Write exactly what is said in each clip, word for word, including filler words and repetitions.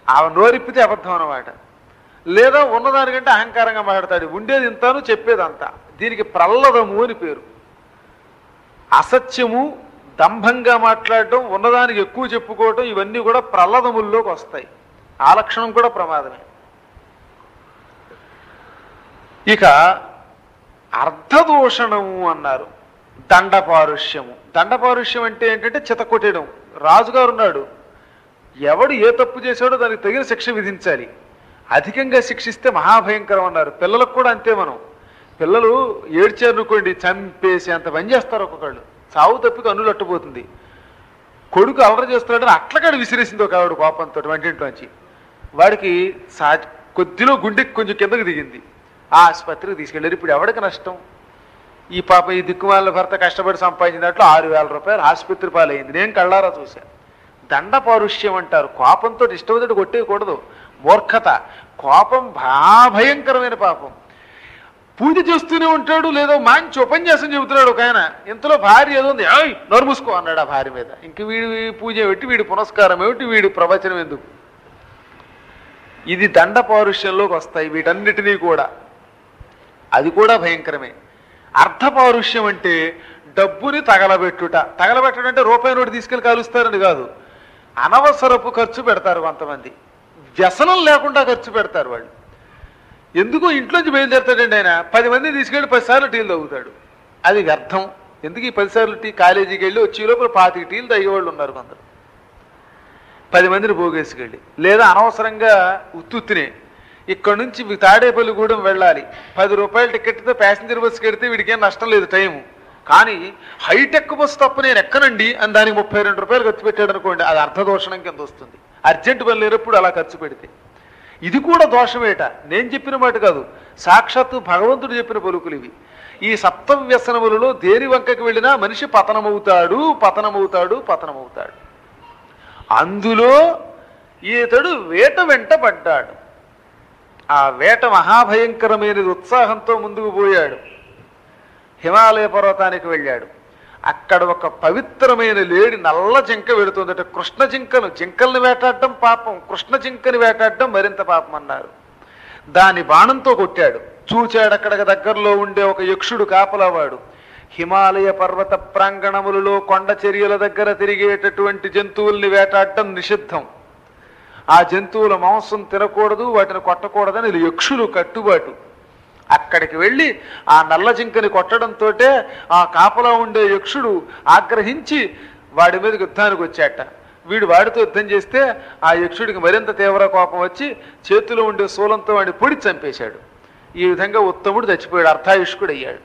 ఆ నోరిప్పితే అబద్ధం అన్నమాట. లేదా ఉన్నదానికంటే అహంకారంగా మాట్లాడతాడు. ఉండేది ఇంతాను చెప్పేది అంతా. దీనికి ప్రల్లదము అని పేరు. అసత్యము, దంభంగా మాట్లాడడం, ఉన్నదానికి ఎక్కువ చెప్పుకోవటం, ఇవన్నీ కూడా ప్రల్లదముల్లోకి వస్తాయి. ఆ లక్షణం కూడా ప్రమాదమే. ఇక అర్ధదూషణము అన్నారు. దండపారుష్యము. దండపారుష్యం అంటే ఏంటంటే చితకొట్టేయడం. రాజుగారు ఉన్నాడు, ఎవడు ఏ తప్పు చేశాడో దానికి తగిన శిక్ష విధించాలి. అధికంగా శిక్షిస్తే మహాభయంకరం అన్నారు. పిల్లలకు కూడా అంతే. మనం పిల్లలు ఏడ్చారనుకోండి, చంపేసి అంత పని చేస్తారు. ఒక్కొక్కళ్ళు చావు తప్పికి అన్నులు అట్టుపోతుంది. కొడుకు అలర చేస్తున్నాడని అట్లకాడు విసిరేసింది ఒక ఆవిడ కోపంతో వంటింట్లోంచి. వాడికి సా కొద్దిలో గుండెకి కొంచెం కిందకు దిగింది. ఆ ఆసుపత్రికి తీసుకెళ్ళారు. ఇప్పుడు ఎవరికి నష్టం? ఈ పాప ఈ దిక్కుమాల భర్త కష్టపడి సంపాదించిన దాంట్లో ఆరు వేల రూపాయలు ఆసుపత్రి పాలైంది. నేను కళ్ళారా చూశాను. దండ పారుష్యం అంటారు. కోపంతో ఇష్టవతుడు కొట్టేయకూడదు. మూర్ఖత. కోపం భయంకరమైన పాపం. పూజ చేస్తూనే ఉంటాడు, లేదో మంచి ఉపన్యాసం చెబుతున్నాడు ఒక ఆయన. ఇంతలో భార్య ఏదో ఉంది, ఏయ్ నోరు మూసుకో అన్నాడు ఆ భార్య మీద. ఇంక వీడి పూజ ఏమిటి, వీడి పునస్కారం ఏమిటి, వీడి ప్రవచనం ఎందుకు? ఇది దండ పారుష్యంలోకి వస్తాయి వీటన్నిటినీ కూడా. అది కూడా భయంకరమే. అర్ధ పారుష్యం అంటే డబ్బుని తగలబెట్టుట. తగలబెట్టడం అంటే రూపాయి నోటి తీసుకెళ్ళి కాలుస్తారని కాదు. అనవసరపు ఖర్చు పెడతారు కొంతమంది. వ్యసనం లేకుండా ఖర్చు పెడతారు వాళ్ళు. ఎందుకో ఇంట్లోంచి బయలుదేరుతాడండి ఆయన, పది మంది తీసుకెళ్ళి పదిసార్లు టీలు తాగుతాడు. అది వ్యర్థం. ఎందుకు ఈ పదిసార్లు టీ? కాలేజీకి వెళ్ళి వచ్చే లోపల పాతిక టీలు తాగేవాళ్ళు ఉన్నారు కొందరు. పది మందిని పోగేసుకెళ్ళి, లేదా అనవసరంగా ఉత్తుత్తినే ఇక్కడ నుంచి తాడేపల్లిగూడెం వెళ్ళాలి, పది రూపాయల టికెట్తో ప్యాసింజర్ బస్సుకి వెడితే వీడికేం నష్టం లేదు టైము. కానీ హైటెక్ బస్సు తప్ప నేను ఎక్కనండి అని దానికి ముప్పై రెండు రూపాయలు ఖర్చు పెట్టాడు అనుకోండి, అది అర్ధదోషణం కింద వస్తుంది. అర్జెంటు పని లేనప్పుడు అలా ఖర్చు పెడితే ఇది కూడా దోషమేట. నేను చెప్పిన మాట కాదు, సాక్షాత్తు భగవంతుడు చెప్పిన పలుకులు ఇవి. ఈ సప్త వ్యసనములలో దేని వంకకి వెళ్ళినా మనిషి పతనమవుతాడు పతనమవుతాడు పతనమవుతాడు. అందులో ఈతడు వేట వెంట పడ్డాడు. ఆ వేట మహాభయంకరమైనది. ఉత్సాహంతో ముందుకు పోయాడు. హిమాలయ పర్వతానికి వెళ్ళాడు. అక్కడ ఒక పవిత్రమైన లేడి నల్ల జింక వెళుతుందట. కృష్ణ జింకను జింకల్ని వేటాడడం పాపం, కృష్ణ జింకని వేటాడడం మరింత పాపం అన్నారు. దాని బాణంతో కొట్టాడు. చూచాడు అక్కడ దగ్గరలో ఉండే ఒక యక్షుడు కాపలావాడు. హిమాలయ పర్వత ప్రాంగణములలో కొండ చర్యల దగ్గర తిరిగేటటువంటి జంతువుల్ని వేటాడటం నిషిద్ధం. ఆ జంతువుల మాంసం తినకూడదు, వాటిని కొట్టకూడదని యక్షులు కట్టుబాటు. అక్కడికి వెళ్ళి ఆ నల్ల జింకని కొట్టడంతో ఆ కాపలా ఉండే యక్షుడు ఆగ్రహించి వాడి మీద యుద్ధానికి వచ్చాట. వీడు వాడితో యుద్ధం చేస్తే ఆ యక్షుడికి మరింత తీవ్ర కోపం వచ్చి చేతిలో ఉండే శూలంతో వాడిని పొడి చంపేశాడు. ఈ విధంగా ఉత్తముడు చచ్చిపోయాడు, అర్థాయుష్కుడు అయ్యాడు.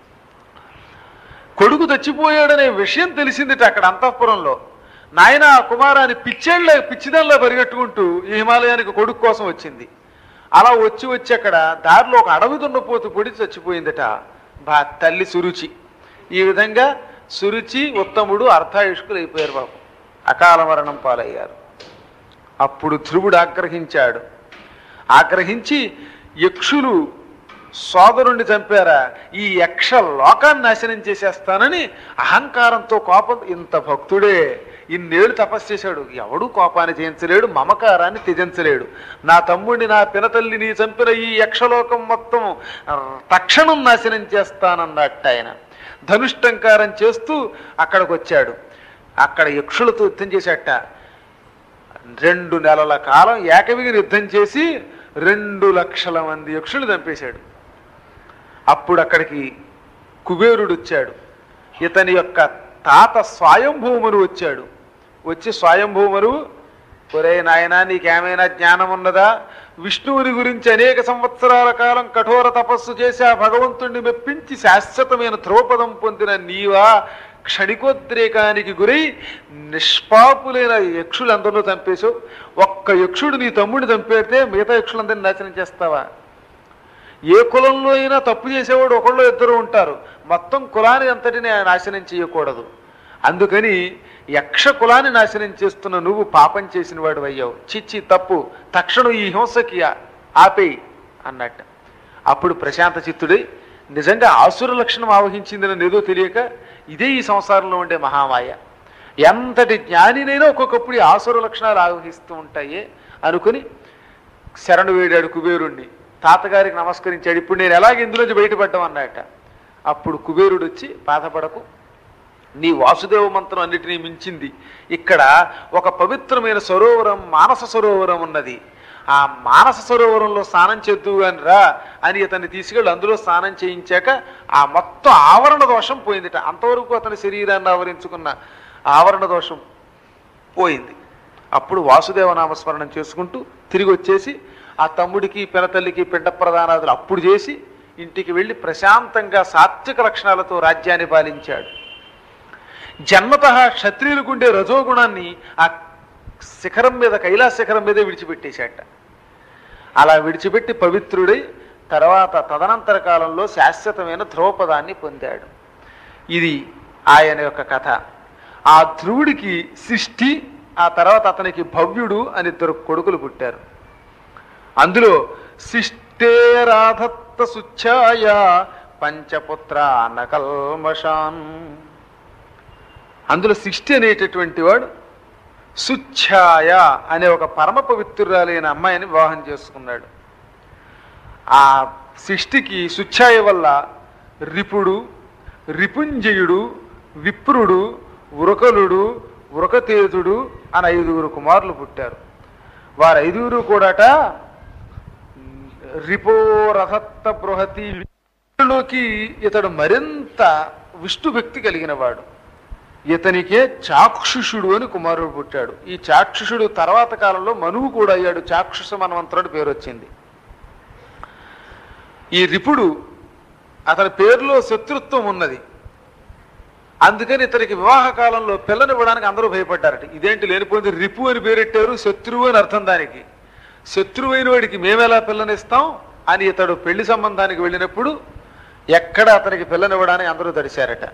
కొడుకు చచ్చిపోయాడనే విషయం తెలిసిందిట అక్కడ అంతఃపురంలో. నాయన ఆ కుమారాన్ని పిచ్చేళ్ళ పిచ్చిదల్లా పరిగెట్టుకుంటూ ఈ హిమాలయానికి కొడుకు కోసం వచ్చింది. అలా వచ్చి వచ్చి అక్కడ దారిలో ఒక అడవి దున్నపోతు పొడి చచ్చిపోయిందట బా తల్లి సురుచి. ఈ విధంగా సురుచి ఉత్తముడు అర్ధాయుష్కులు అయిపోయారు బాబు, అకాల మరణం పాలయ్యారు. అప్పుడు ధ్రువుడు ఆగ్రహించాడు. ఆగ్రహించి యక్షులు సోదరుణ్ణి చంపారా, ఈ యక్ష లోకాన్ని నాశనం చేసేస్తానని అహంకారంతో కోపం. ఇంత భక్తుడే ఇన్నేళ్ళు తపస్సు చేశాడు, ఎవడు కోపాన్ని జయించలేడు, మమకారాన్ని త్యజించలేడు. నా తమ్ముడిని నా పినతల్లిని చంపిన ఈ యక్షలోకం మొత్తం తక్షణం నాశనం చేస్తానన్నట్టు ఆయన ధనుష్టంకారం చేస్తూ అక్కడికి వచ్చాడు. అక్కడ యక్షులతో యుద్ధం చేశాట. రెండు నెలల కాలం ఏకవిగిని యుద్ధం చేసి రెండు లక్షల మంది యక్షులు చంపేశాడు. అప్పుడు అక్కడికి కుబేరుడు వచ్చాడు. ఇతని యొక్క తాత స్వయంభూమును వచ్చాడు. వచ్చి స్వయంభూమును, ఒరే నాయనా నీకేమైనా జ్ఞానం ఉన్నదా? విష్ణువుని గురించి అనేక సంవత్సరాల కాలం కఠోర తపస్సు చేసి ఆ భగవంతుణ్ణి మెప్పించి శాశ్వతమైన ధ్రువపదం పొందిన నీవా క్షణికోద్రేకానికి గురై నిష్పాపులైన యక్షులందరినూ చంపేశావు. ఒక్క యక్షుడు నీ తమ్ముడిని చంపేస్తే మిగతా యక్షులందరినీ నాశనం చేస్తావా? ఏ కులంలో అయినా తప్పు చేసేవాడు ఒకళ్ళు ఇద్దరు ఉంటారు, మొత్తం కులాన్ని అంతటిని నాశనం చేయకూడదు. అందుకని యక్ష కులాన్ని నాశనం చేస్తున్న నువ్వు పాపం చేసిన వాడు అయ్యావు. చిచ్చి తప్పు, తక్షణం ఈ హింసకి ఆపేయి అన్నట్టు. అప్పుడు ప్రశాంత చిత్తుడై నిజంగా ఆసుర లక్షణం ఆవహించిందని ఏదో తెలియక, ఇదే ఈ సంసారంలో ఉండే మహామాయ. ఎంతటి జ్ఞానినైనా ఒక్కొక్కప్పుడు ఆసుర లక్షణాలు ఆవహిస్తూ ఉంటాయి. అనుకుని శరణు వేడాడు కుబేరుణ్ణి. తాతగారికి నమస్కరించాడు. ఇప్పుడు నేను ఎలాగ ఇందులోంచి బయటపడ్డం అన్నట. అప్పుడు కుబేరుడు వచ్చి బాధపడకు, నీ వాసుదేవ మంత్రం అన్నిటినీ మించింది. ఇక్కడ ఒక పవిత్రమైన సరోవరం మానస సరోవరం ఉన్నది. ఆ మానస సరోవరంలో స్నానం చేద్దువు అని రా అని ఇతన్ని తీసుకెళ్ళి అందులో స్నానం చేయించాక ఆ మొత్తం ఆవరణ దోషం పోయిందిట. అంతవరకు అతని శరీరాన్ని ఆవరించుకున్న ఆవరణ దోషం పోయింది. అప్పుడు వాసుదేవ నామస్మరణం చేసుకుంటూ తిరిగి వచ్చేసి ఆ తమ్ముడికి పినతల్లికి పిండ ప్రదానాదులు అప్పుడు చేసి ఇంటికి వెళ్ళి ప్రశాంతంగా సాత్విక లక్షణాలతో రాజ్యాన్ని పాలించాడు. జన్మత క్షత్రియులకు ఉండే రజోగుణాన్ని ఆ శిఖరం మీద కైలాస శిఖరం మీదే విడిచిపెట్టేశాట. అలా విడిచిపెట్టి పవిత్రుడై తర్వాత తదనంతర కాలంలో శాశ్వతమైన ధ్రువపదాన్ని పొందాడు. ఇది ఆయన యొక్క కథ. ఆ ధ్రువుడికి సృష్టి, ఆ తర్వాత అతనికి భవ్యుడు అని ఇద్దరు కొడుకులు పుట్టారు. అందులో శిష్టేరాధత్త సుచ్ఛాయ పంచపుత్ర నకల్మషాన్. అందులో శిష్టి అనేటటువంటి వాడు సుచ్ఛాయ అనే ఒక పరమ పవిత్రురాలైన అమ్మాయిని వివాహం చేసుకున్నాడు. ఆ శిష్టికి సుచ్ఛాయ వల్ల రిపుడు, రిపుంజయుడు, విప్రుడు, వృకలుడు, వృకతేజుడు అని ఐదుగురు కుమారులు పుట్టారు. వారు ఐదుగురు కూడాట రిపోరథత్త బృహతి లోకి ఇతడు మరింత విష్ణు భక్తి కలిగిన వాడు. ఇతనికే చాక్షుషుడు అని కుమారుడు పుట్టాడు. ఈ చాక్షుషుడు తర్వాత కాలంలో మనువు కూడా అయ్యాడు. చాక్షుష మన్వంతరుడు పేరు వచ్చింది. ఈ రిపుడు అతని పేరులో శత్రుత్వం ఉన్నది. అందుకని ఇతనికి వివాహ కాలంలో పిల్లనివ్వడానికి అందరూ భయపడ్డారట. ఇదేంటి లేనిపోయింది, రిపు అని పేరెట్టారు, శత్రువు అని అర్థం దానికి. శత్రువైన వాడికి మేమెలా పిల్లనిస్తాం అని ఇతడు పెళ్లి సంబంధానికి వెళ్ళినప్పుడు ఎక్కడ అతనికి పిల్లనివ్వడానికి అందరూ తడిశారట.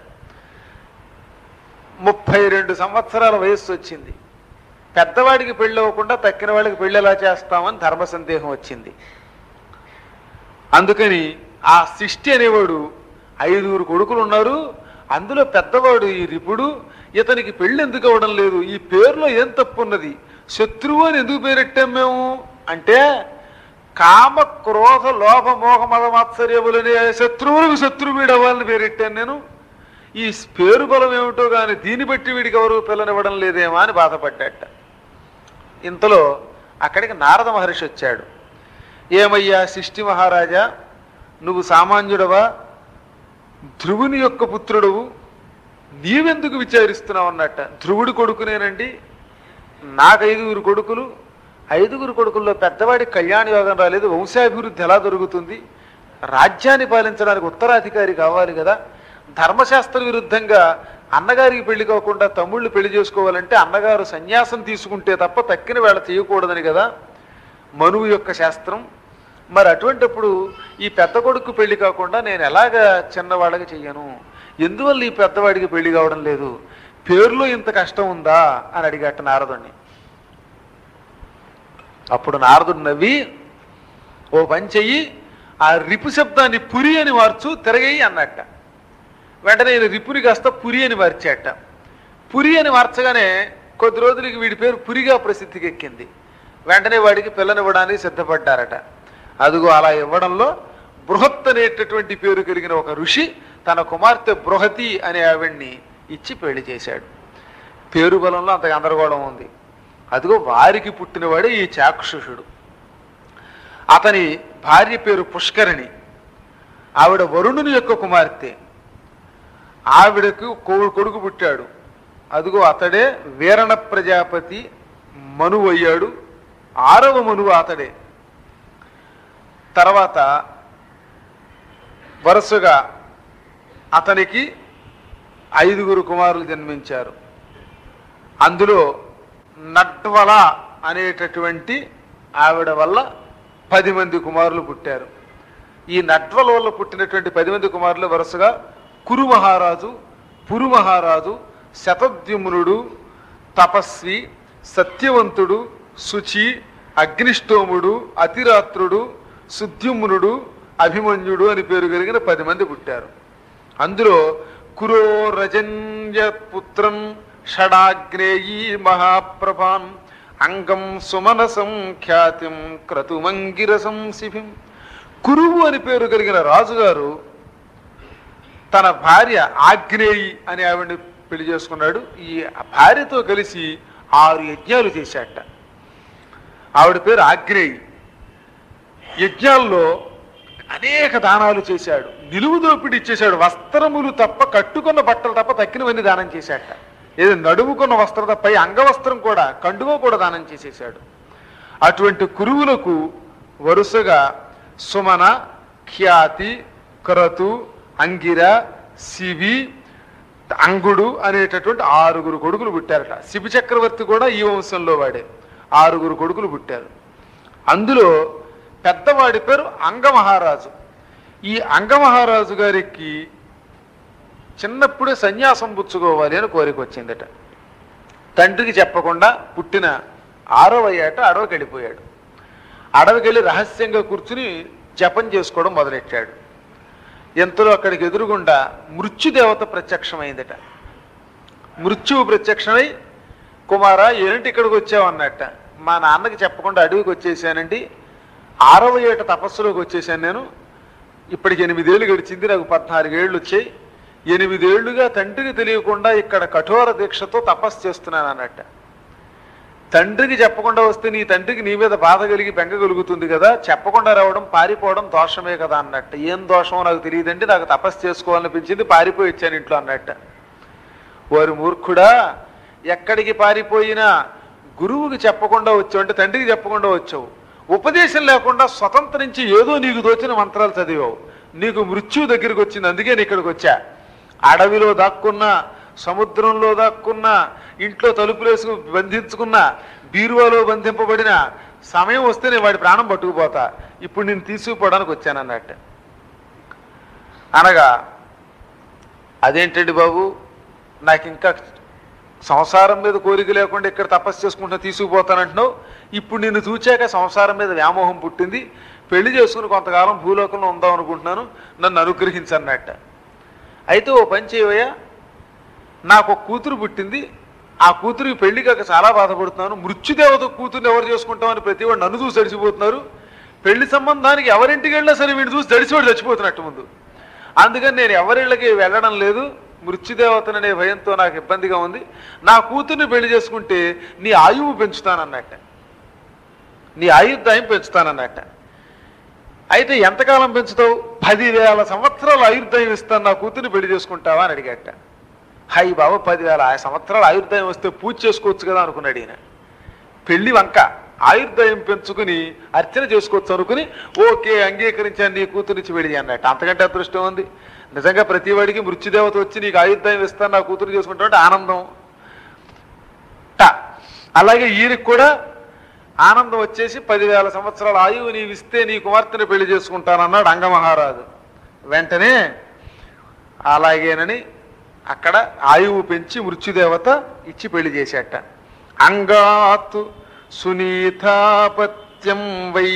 ముప్పై రెండు సంవత్సరాల వయస్సు వచ్చింది. పెద్దవాడికి పెళ్ళి అవ్వకుండా తక్కిన వాడికి పెళ్ళి ఎలా చేస్తామని ధర్మ సందేహం వచ్చింది. అందుకని ఆ శిష్టి అనేవాడు ఐదుగురు కొడుకులు ఉన్నారు. అందులో పెద్దవాడు ఈ రిపుడు. ఇతనికి పెళ్ళి ఎందుకు అవ్వడం లేదు, ఈ పేరులో ఏం తప్పు ఉన్నది, శత్రువు అని ఎందుకు పేరెట్టాం మేము అంటే, కామ క్రోధ లోభ మోహ మద మాత్సర్యములనే శత్రువులకు శత్రువు వీడు అవ్వాలని పేరెట్టాను నేను. ఈ పేరు బలం ఏమిటో కానీ దీన్ని బట్టి వీడికి ఎవరు పిల్లనివ్వడం లేదేమో అని బాధపడ్డాట. ఇంతలో అక్కడికి నారద మహర్షి వచ్చాడు. ఏమయ్యా సృష్టి మహారాజా, నువ్వు సామాన్యుడవా, ధ్రువుని యొక్క పుత్రుడవు, నీవెందుకు విచారిస్తున్నావు అన్నట్ట. ధ్రువుడి కొడుకునేనండి, నాకు ఐదుగురు కొడుకులు, ఐదుగురు కొడుకుల్లో పెద్దవాడి కళ్యాణ యోగం రాలేదు, వంశాభివృద్ధి ఎలా దొరుకుతుంది, రాజ్యాన్ని పాలించడానికి ఉత్తరాధికారి కావాలి కదా, ధర్మశాస్త్ర విరుద్ధంగా అన్నగారికి పెళ్లి కాకుండా తమ్ముళ్ళు పెళ్లి చేసుకోవాలంటే అన్నగారు సన్యాసం తీసుకుంటే తప్ప తక్కిన వేళ చేయకూడదని కదా మనువు యొక్క శాస్త్రం. మరి అటువంటిప్పుడు ఈ పెద్ద కొడుకు పెళ్లి కాకుండా నేను ఎలాగా చిన్నవాళ్ళకి చెయ్యను, ఎందువల్ల ఈ పెద్దవాడికి పెళ్లి కావడం లేదు, పేరులో ఇంత కష్టం ఉందా అని అడిగట నారదుణ్ణి. అప్పుడు నారదుడు నవ్వి, ఓ పని చెయ్యి, ఆ రిపు శబ్దాన్ని పురి అని మార్చు, తిరగయి అన్నట్ట. వెంటనే నేను రిపుని కాస్త పురి అని మార్చాట. పురి అని మార్చగానే కొద్ది రోజులకి వీడి పేరు పురిగా ప్రసిద్ధికి ఎక్కింది. వెంటనే వాడికి పిల్లనివ్వడానికి సిద్ధపడ్డారట. అదుగో అలా ఇవ్వడంలో బృహత్ అనేటటువంటి పేరు కలిగిన ఒక ఋషి తన కుమార్తె బృహతి అనే ఆవిడ్ని ఇచ్చి పెళ్లి చేశాడు. పేరు బలంలో అంత గందరగోళం ఉంది. అదిగో వారికి పుట్టినవాడే ఈ చాక్షుషుడు. అతని భార్య పేరు పుష్కరిణి. ఆవిడ వరుణుని యొక్క కుమార్తె. ఆవిడకు కొడుకు పుట్టాడు. అదిగో అతడే వీరణ ప్రజాపతి మనువు అయ్యాడు. ఆరవ మనువు అతడే. తర్వాత వరుసగా అతనికి ఐదుగురు కుమారులు జన్మించారు. అందులో నట్వల అనేటటువంటి ఆవిడ వల్ల పది మంది కుమారులు పుట్టారు. ఈ నట్వల వల్ల పుట్టినటువంటి పది మంది కుమారులు వరుసగా కురు మహారాజు, పురు మహారాజు, శతద్యుమ్నుడు, తపస్వి, సత్యవంతుడు, శుచి, అగ్నిష్టోముడు, అతిరాత్రుడు, సుద్యుమ్నుడు, అభిమన్యుడు అని పేరు కలిగిన పది మంది పుట్టారు. అందులో కురో రజన్య పుత్రం షడాగ్నేయీ మహాప్రభాన్ అంగం సుమనసం ఖ్యాతిం క్రతుమంగిరసం శిభిం. కురువు అని పేరు కలిగిన రాజుగారు తన భార్య ఆగ్నేయి అని ఆవిడని పెళ్లి చేసుకున్నాడు. ఈ భార్యతో కలిసి ఆరు యజ్ఞాలు చేశాట. ఆవిడ పేరు ఆగ్నేయి. యజ్ఞాల్లో అనేక దానాలు చేశాడు. నిలువు దోపిడి ఇచ్చేశాడు. వస్త్రములు తప్ప, కట్టుకున్న బట్టలు తప్ప తక్కినవన్నీ దానం చేశాట. ఏదో నడుముకున్న వస్త్రం తప్ప అంగవస్త్రం కూడా, కండువ కూడా దానం చేసేసాడు. అటువంటి కురువులకు వరుసగా సుమన, ఖ్యాతి, క్రతు, అంగిర, శిబి, అంగుడు అనేటటువంటి ఆరుగురు కొడుకులు పుట్టారట. శిబి చక్రవర్తి కూడా ఈ వంశంలో వాడే. ఆరుగురు కొడుకులు పుట్టారు. అందులో పెద్దవాడి పేరు అంగమహారాజు. ఈ అంగమహారాజు గారికి చిన్నప్పుడే సన్యాసం పుచ్చుకోవాలి అని కోరిక వచ్చిందట. తండ్రికి చెప్పకుండా పుట్టిన ఆరవ ఏట అడవికి వెళ్ళిపోయాడు. అడవికి వెళ్ళి రహస్యంగా కూర్చుని జపం చేసుకోవడం మొదలెట్టాడు. ఎంతలో అక్కడికి ఎదురుగుండా మృత్యుదేవత ప్రత్యక్షమైందట. మృత్యువు ప్రత్యక్షమై, కుమారా ఏంటి ఇక్కడికి వచ్చావు అన్నట్ట. మా నాన్నకి చెప్పకుండా అడవికి వచ్చేసానండి, ఆరవ ఏట తపస్సులోకి వచ్చేసాను నేను. ఇప్పటికి ఎనిమిదేళ్ళు గడిచింది, నాకు పద్నాలుగేళ్ళు వచ్చాయి. ఎనిమిదేళ్లుగా తండ్రికి తెలియకుండా ఇక్కడ కఠోర దీక్షతో తపస్సు చేస్తున్నాను అన్నట్ట. తండ్రికి చెప్పకుండా వస్తే నీ తండ్రికి నీ మీద బాధ కలిగి బెంగ కలుగుతుంది కదా, చెప్పకుండా రావడం పారిపోవడం దోషమే కదా అన్నట్ట. ఏం దోషమో నాకు తెలియదండి, నాకు తపస్సు చేసుకోవాలనిపించింది, పారిపోయి వచ్చాను ఇంట్లో అన్నట్ట. వారు మూర్ఖుడా, ఎక్కడికి పారిపోయినా గురువుకి చెప్పకుండా వచ్చావు అంటే తండ్రికి చెప్పకుండా వచ్చావు. ఉపదేశం లేకుండా స్వతంత్రించి ఏదో నీకు దోచిన మంత్రాలు చదివావు. నీకు మృత్యువు దగ్గరికి వచ్చింది, అందుకే నేను ఇక్కడికి వచ్చా. అడవిలో దాక్కున్నా, సముద్రంలో దాక్కున్నా, ఇంట్లో తలుపులేసుకు బంధించుకున్నా, బీరువాలో బంధింపబడిన సమయం వస్తే నేను వాడి ప్రాణం పట్టుకుపోతా. ఇప్పుడు నేను తీసుకుపోవడానికి వచ్చానన్నట్టు. అనగా అదేంటండి బాబు, నాకు ఇంకా సంసారం మీద కోరిక లేకుండా ఇక్కడ తపస్సు చేసుకుంటా తీసుకుపోతానంటున్నావు. ఇప్పుడు నిన్ను చూచాక సంసారం మీద వ్యామోహం పుట్టింది, పెళ్లి చేసుకుని కొంతకాలం భూలోకంలో ఉందాం అనుకుంటున్నాను, నన్ను అనుగ్రహించన్నట్ట. అయితే ఓ పని చేయవయ్యా, నాకు ఒక కూతురు పుట్టింది, ఆ కూతురికి పెళ్లి కాక చాలా బాధపడుతున్నాను. మృత్యుదేవత కూతురుని ఎవరు చేసుకుంటామని ప్రతి వాడు నన్ను చూసి తడిసిపోతున్నారు. పెళ్లి సంబంధానికి ఎవరింటికి వెళ్ళినా సరే వీడిని చూసి తడిసివాడు చచ్చిపోతున్నట్టు ముందు. అందుకని నేను ఎవరిళ్ళకి వెళ్ళడం లేదు, మృత్యుదేవతననే భయంతో నాకు ఇబ్బందిగా ఉంది. నా కూతుర్ని పెళ్లి చేసుకుంటే నీ ఆయువు పెంచుతానన్నట్ట, నీ ఆయుర్దాయం పెంచుతానన్నట్ట. అయితే ఎంతకాలం పెంచుతావు? పదివేల సంవత్సరాలు ఆయుర్దాయం ఇస్తాను, నా కూతుర్ని పెళ్లి చేసుకుంటావా అని అడిగట. హై బాబా, పదివేల సంవత్సరాలు ఆయుర్దాయం వస్తే పూజ చేసుకోవచ్చు కదా అనుకున్నాడు ఈయన. పెళ్లి వంక ఆయుర్దాయం పెంచుకుని అర్చన చేసుకోవచ్చు అనుకుని ఓకే అంగీకరించాను, నీ కూతురునిచ్చి పెళ్లి అన్నట్టు. అంతకంటే అదృష్టం ఉంది. నిజంగా ప్రతి వాడికి మృత్యుదేవత వచ్చి నీకు ఆయుర్దాయం ఇస్తాను, నా కూతురు చేసుకుంటామంటే ఆనందం. అలాగే ఈయనకి కూడా ఆనందం వచ్చేసి పదివేల సంవత్సరాల ఆయువు నీవు ఇస్తే నీ కుమార్తెని పెళ్లి చేసుకుంటానన్నాడు అంగమహారాజు. వెంటనే అలాగేనని అక్కడ ఆయువు పెంచి మృత్యుదేవత ఇచ్చి పెళ్లి చేసేట. అంగాతు సునీతాపత్యం వై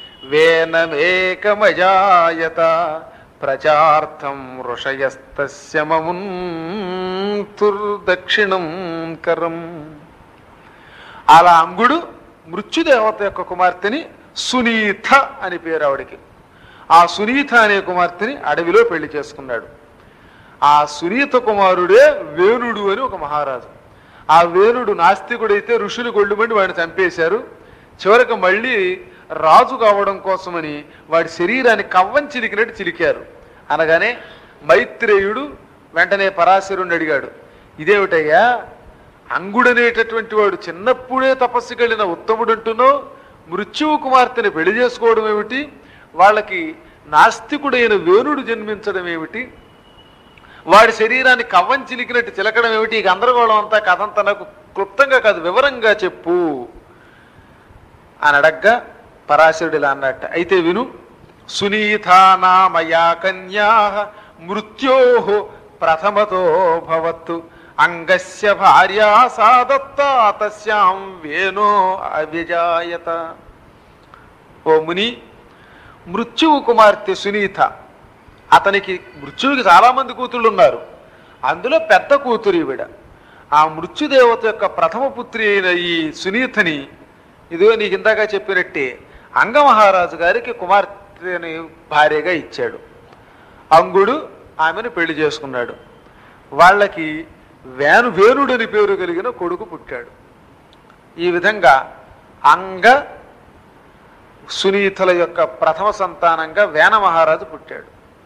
వేనమేకమజాయత ప్రచార్థం ఋషయస్తస్య మమున్తుర్దక్షిణం కరం. అలా అంగుడు మృత్యుదేవత యొక్క కుమార్తెని సునీత అని పేరు ఆవిడికి. ఆ సునీత అనే కుమార్తెని అడవిలో పెళ్లి చేసుకున్నాడు. ఆ సునీత కుమారుడే వేణుడు అని ఒక మహారాజు. ఆ వేణుడు నాస్తికుడైతే ఋషులు గొళ్ళుమండి వాడిని చంపేశారు. చివరికి మళ్ళీ రాజు కావడం కోసమని వాడి శరీరాన్ని కవ్వం చిలికినట్టు చిలికారు. అనగానే మైత్రేయుడు వెంటనే పరాశరుణ్ణి అడిగాడు, ఇదేమిటయ్యా, అంగుడనేటటువంటి వాడు చిన్నప్పుడే తపస్సుకి వెళ్ళిన ఉత్తముడు అంటున్నావు, మృత్యువు కుమార్తెని పెళ్లి చేసుకోవడం ఏమిటి, వాళ్ళకి నాస్తికుడైన వేణుడు జన్మించడం ఏమిటి, వాడి శరీరాన్ని కవ్వం చిలికినట్టు చిలకడం ఏమిటి, ఈ గందరగోళం అంతా కథంతా నాకు క్లుప్తంగా కాదు వివరంగా చెప్పు అని అడగ్గా పరాశరుడు ఇలా అన్నట్ట. అయితే విను, సునీతానామయా కన్యా మృత్యో ప్రథమతో భవత్తు అంగస్య భార్యా సాదత్తా తస్యాం వేణో అవ్యజాయత. ఓ ముని, మృత్యువు కుమార్తె సునీత, అతనికి మృత్యువుకి చాలామంది కూతుళ్ళు ఉన్నారు, అందులో పెద్ద కూతురు ఈవిడ. ఆ మృత్యుదేవత యొక్క ప్రథమ పుత్రి అయిన ఈ సునీతని ఇదిగో నీకు ఇందాక చెప్పినట్టే అంగమహారాజు గారికి కుమార్తెని భార్యగా ఇచ్చాడు. అంగుడు ఆమెను పెళ్లి చేసుకున్నాడు. వాళ్ళకి వేణు వేణుడని పేరు కలిగిన కొడుకు పుట్టాడు. ఈ విధంగా అంగ సునీతల యొక్క ప్రథమ సంతానంగా వేణ మహారాజు పుట్టాడు.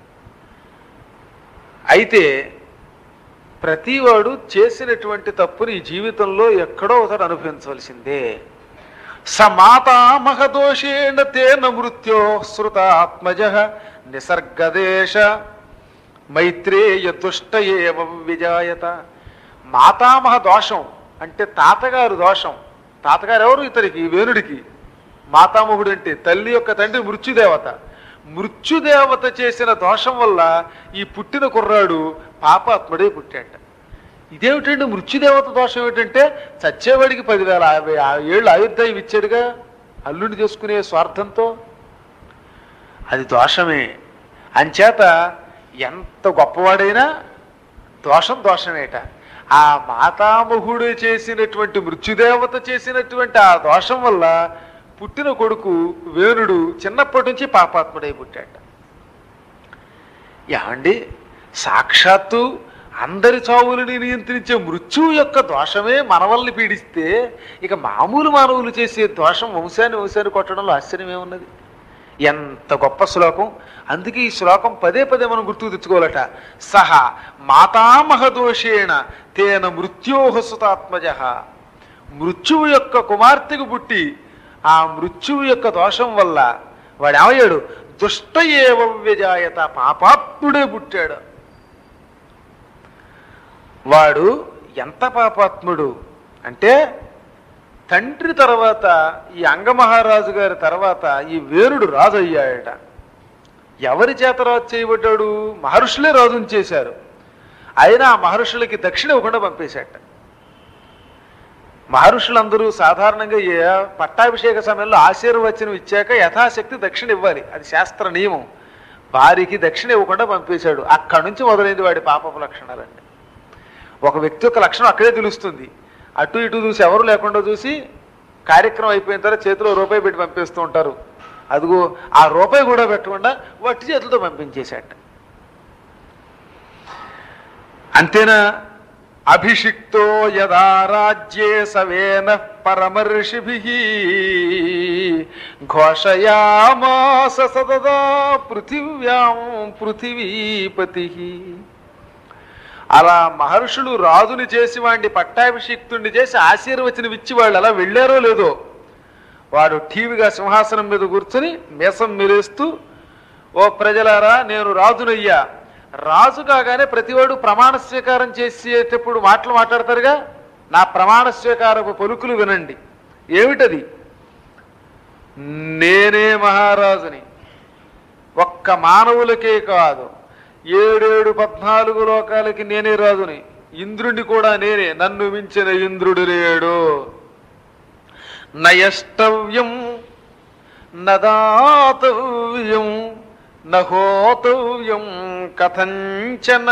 అయితే ప్రతివాడు చేసినటువంటి తప్పుని ఈ జీవితంలో ఎక్కడో ఒకటి అనుభవించవలసిందే. స మాతామహదోషేణ తేన మృత్యో శ్రుతాత్మజ నిసర్గదేశ మైత్రేయ దుష్ట ఏవ విజాయత. మాతామహ దోషం అంటే తాతగారు దోషం. తాతగారు ఎవరు? ఇతనికి వేణుడికి. మాతామహుడు అంటే తల్లి యొక్క తండ్రి మృత్యుదేవత. మృత్యుదేవత చేసిన దోషం వల్ల ఈ పుట్టిన కుర్రాడు పాపాత్ముడే పుట్టాట. ఇదేమిటండి మృత్యుదేవత దోషం ఏమిటంటే చచ్చేవాడికి పదివేల యాభై ఏళ్ళు ఆయుర్దాయం ఇచ్చాడుగా అల్లుడిని చేసుకునే స్వార్థంతో. అది దోషమే. అంచేత ఎంత గొప్పవాడైనా దోషం దోషమేట. ఆ మాతామహుడు చేసినటువంటి మృత్యుదేవత చేసినటువంటి ఆ దోషం వల్ల పుట్టిన కొడుకు వేణుడు చిన్నప్పటి నుంచి పాపాత్ముడై పుట్టాట. ఏమండి సాక్షాత్తు అందరి చావులని నియంత్రించే మృత్యువు యొక్క దోషమే మనవల్ని పీడిస్తే ఇక మామూలు మానవులు చేసే దోషం వంశాన్ని వంశాన్ని కొట్టడంలో ఆశ్చర్యమేమున్నది? ఎంత గొప్ప శ్లోకం. అందుకే ఈ శ్లోకం పదే పదే మనం గుర్తుకు తెచ్చుకోవాలట. సహ మాతామహదోషేణ తేన మృత్యోహ సుతాత్మజ. మృత్యువు యొక్క కుమార్తెకు పుట్టి ఆ మృత్యువు యొక్క దోషం వల్ల వాడు ఏమయ్యాడు? దుష్ట ఏవ వ్యజాయత, పాపాత్ముడే పుట్టాడు. వాడు ఎంత పాపాత్ముడు అంటే తండ్రి తర్వాత ఈ అంగమహారాజు గారి తర్వాత ఈ వేరుడు రాజు అయ్యాడట. ఎవరి చేత రాజు చేయబడ్డాడు? మహర్షులే రాజుని చేశారు. అయినా ఆ మహర్షులకి దక్షిణ ఇవ్వకుండా పంపేశాట. మహర్షులందరూ సాధారణంగా ఏ పట్టాభిషేక సమయంలో ఆశీర్వచనం ఇచ్చాక యథాశక్తి దక్షిణ ఇవ్వాలి, అది శాస్త్ర నియమం. వారికి దక్షిణ ఇవ్వకుండా పంపేశాడు. అక్కడి నుంచి మొదలైంది వాడి పాపపు లక్షణాలండి. ఒక వ్యక్తి యొక్క లక్షణం అక్కడే తెలుస్తుంది. అటు ఇటు చూసి ఎవరు లేకుండా చూసి కార్యక్రమం అయిపోయిన తర్వాత చేతిలో రూపాయి పెట్టి పంపిస్తూ ఉంటారు. అదిగో ఆ రూపాయి కూడా పెట్టకుండా వట్టి చేతులతో పంపించేశాట. అంతేనా? అభిషిక్తో యదా రాజ్యే సవేన పరమర్షిభిః ఘోషయామాస సదదా పృథివ్యాం పృథివీపతిః. అలా మహర్షులు రాజుని చేసి వాడిని పట్టాభిషిక్తుడిని చేసి ఆశీర్వచనం ఇచ్చి వాళ్ళు అలా వెళ్ళారో లేదో, వాడు టీవీగా సింహాసనం మీద కూర్చొని మీసం మెలేస్తూ, ఓ ప్రజలారా నేను రాజునయ్యా. రాజు కాగానే ప్రతివాడు ప్రమాణ స్వీకారం చేసేటప్పుడు మాటలు మాట్లాడతారుగా, నా ప్రమాణ స్వీకారపు పలుకులు వినండి. ఏమిటది? నేనే మహారాజుని, ఒక్క మానవులకే కాదు ఏడేడు పద్నాలుగు లోకాలకి నేనే రాజుని, ఇంద్రుడిని కూడా నేనే, నన్ను మించిన ఇంద్రుడు లేడు. నయష్టవ్యం నదాతవ్యం నహోతవ్యం కథంచన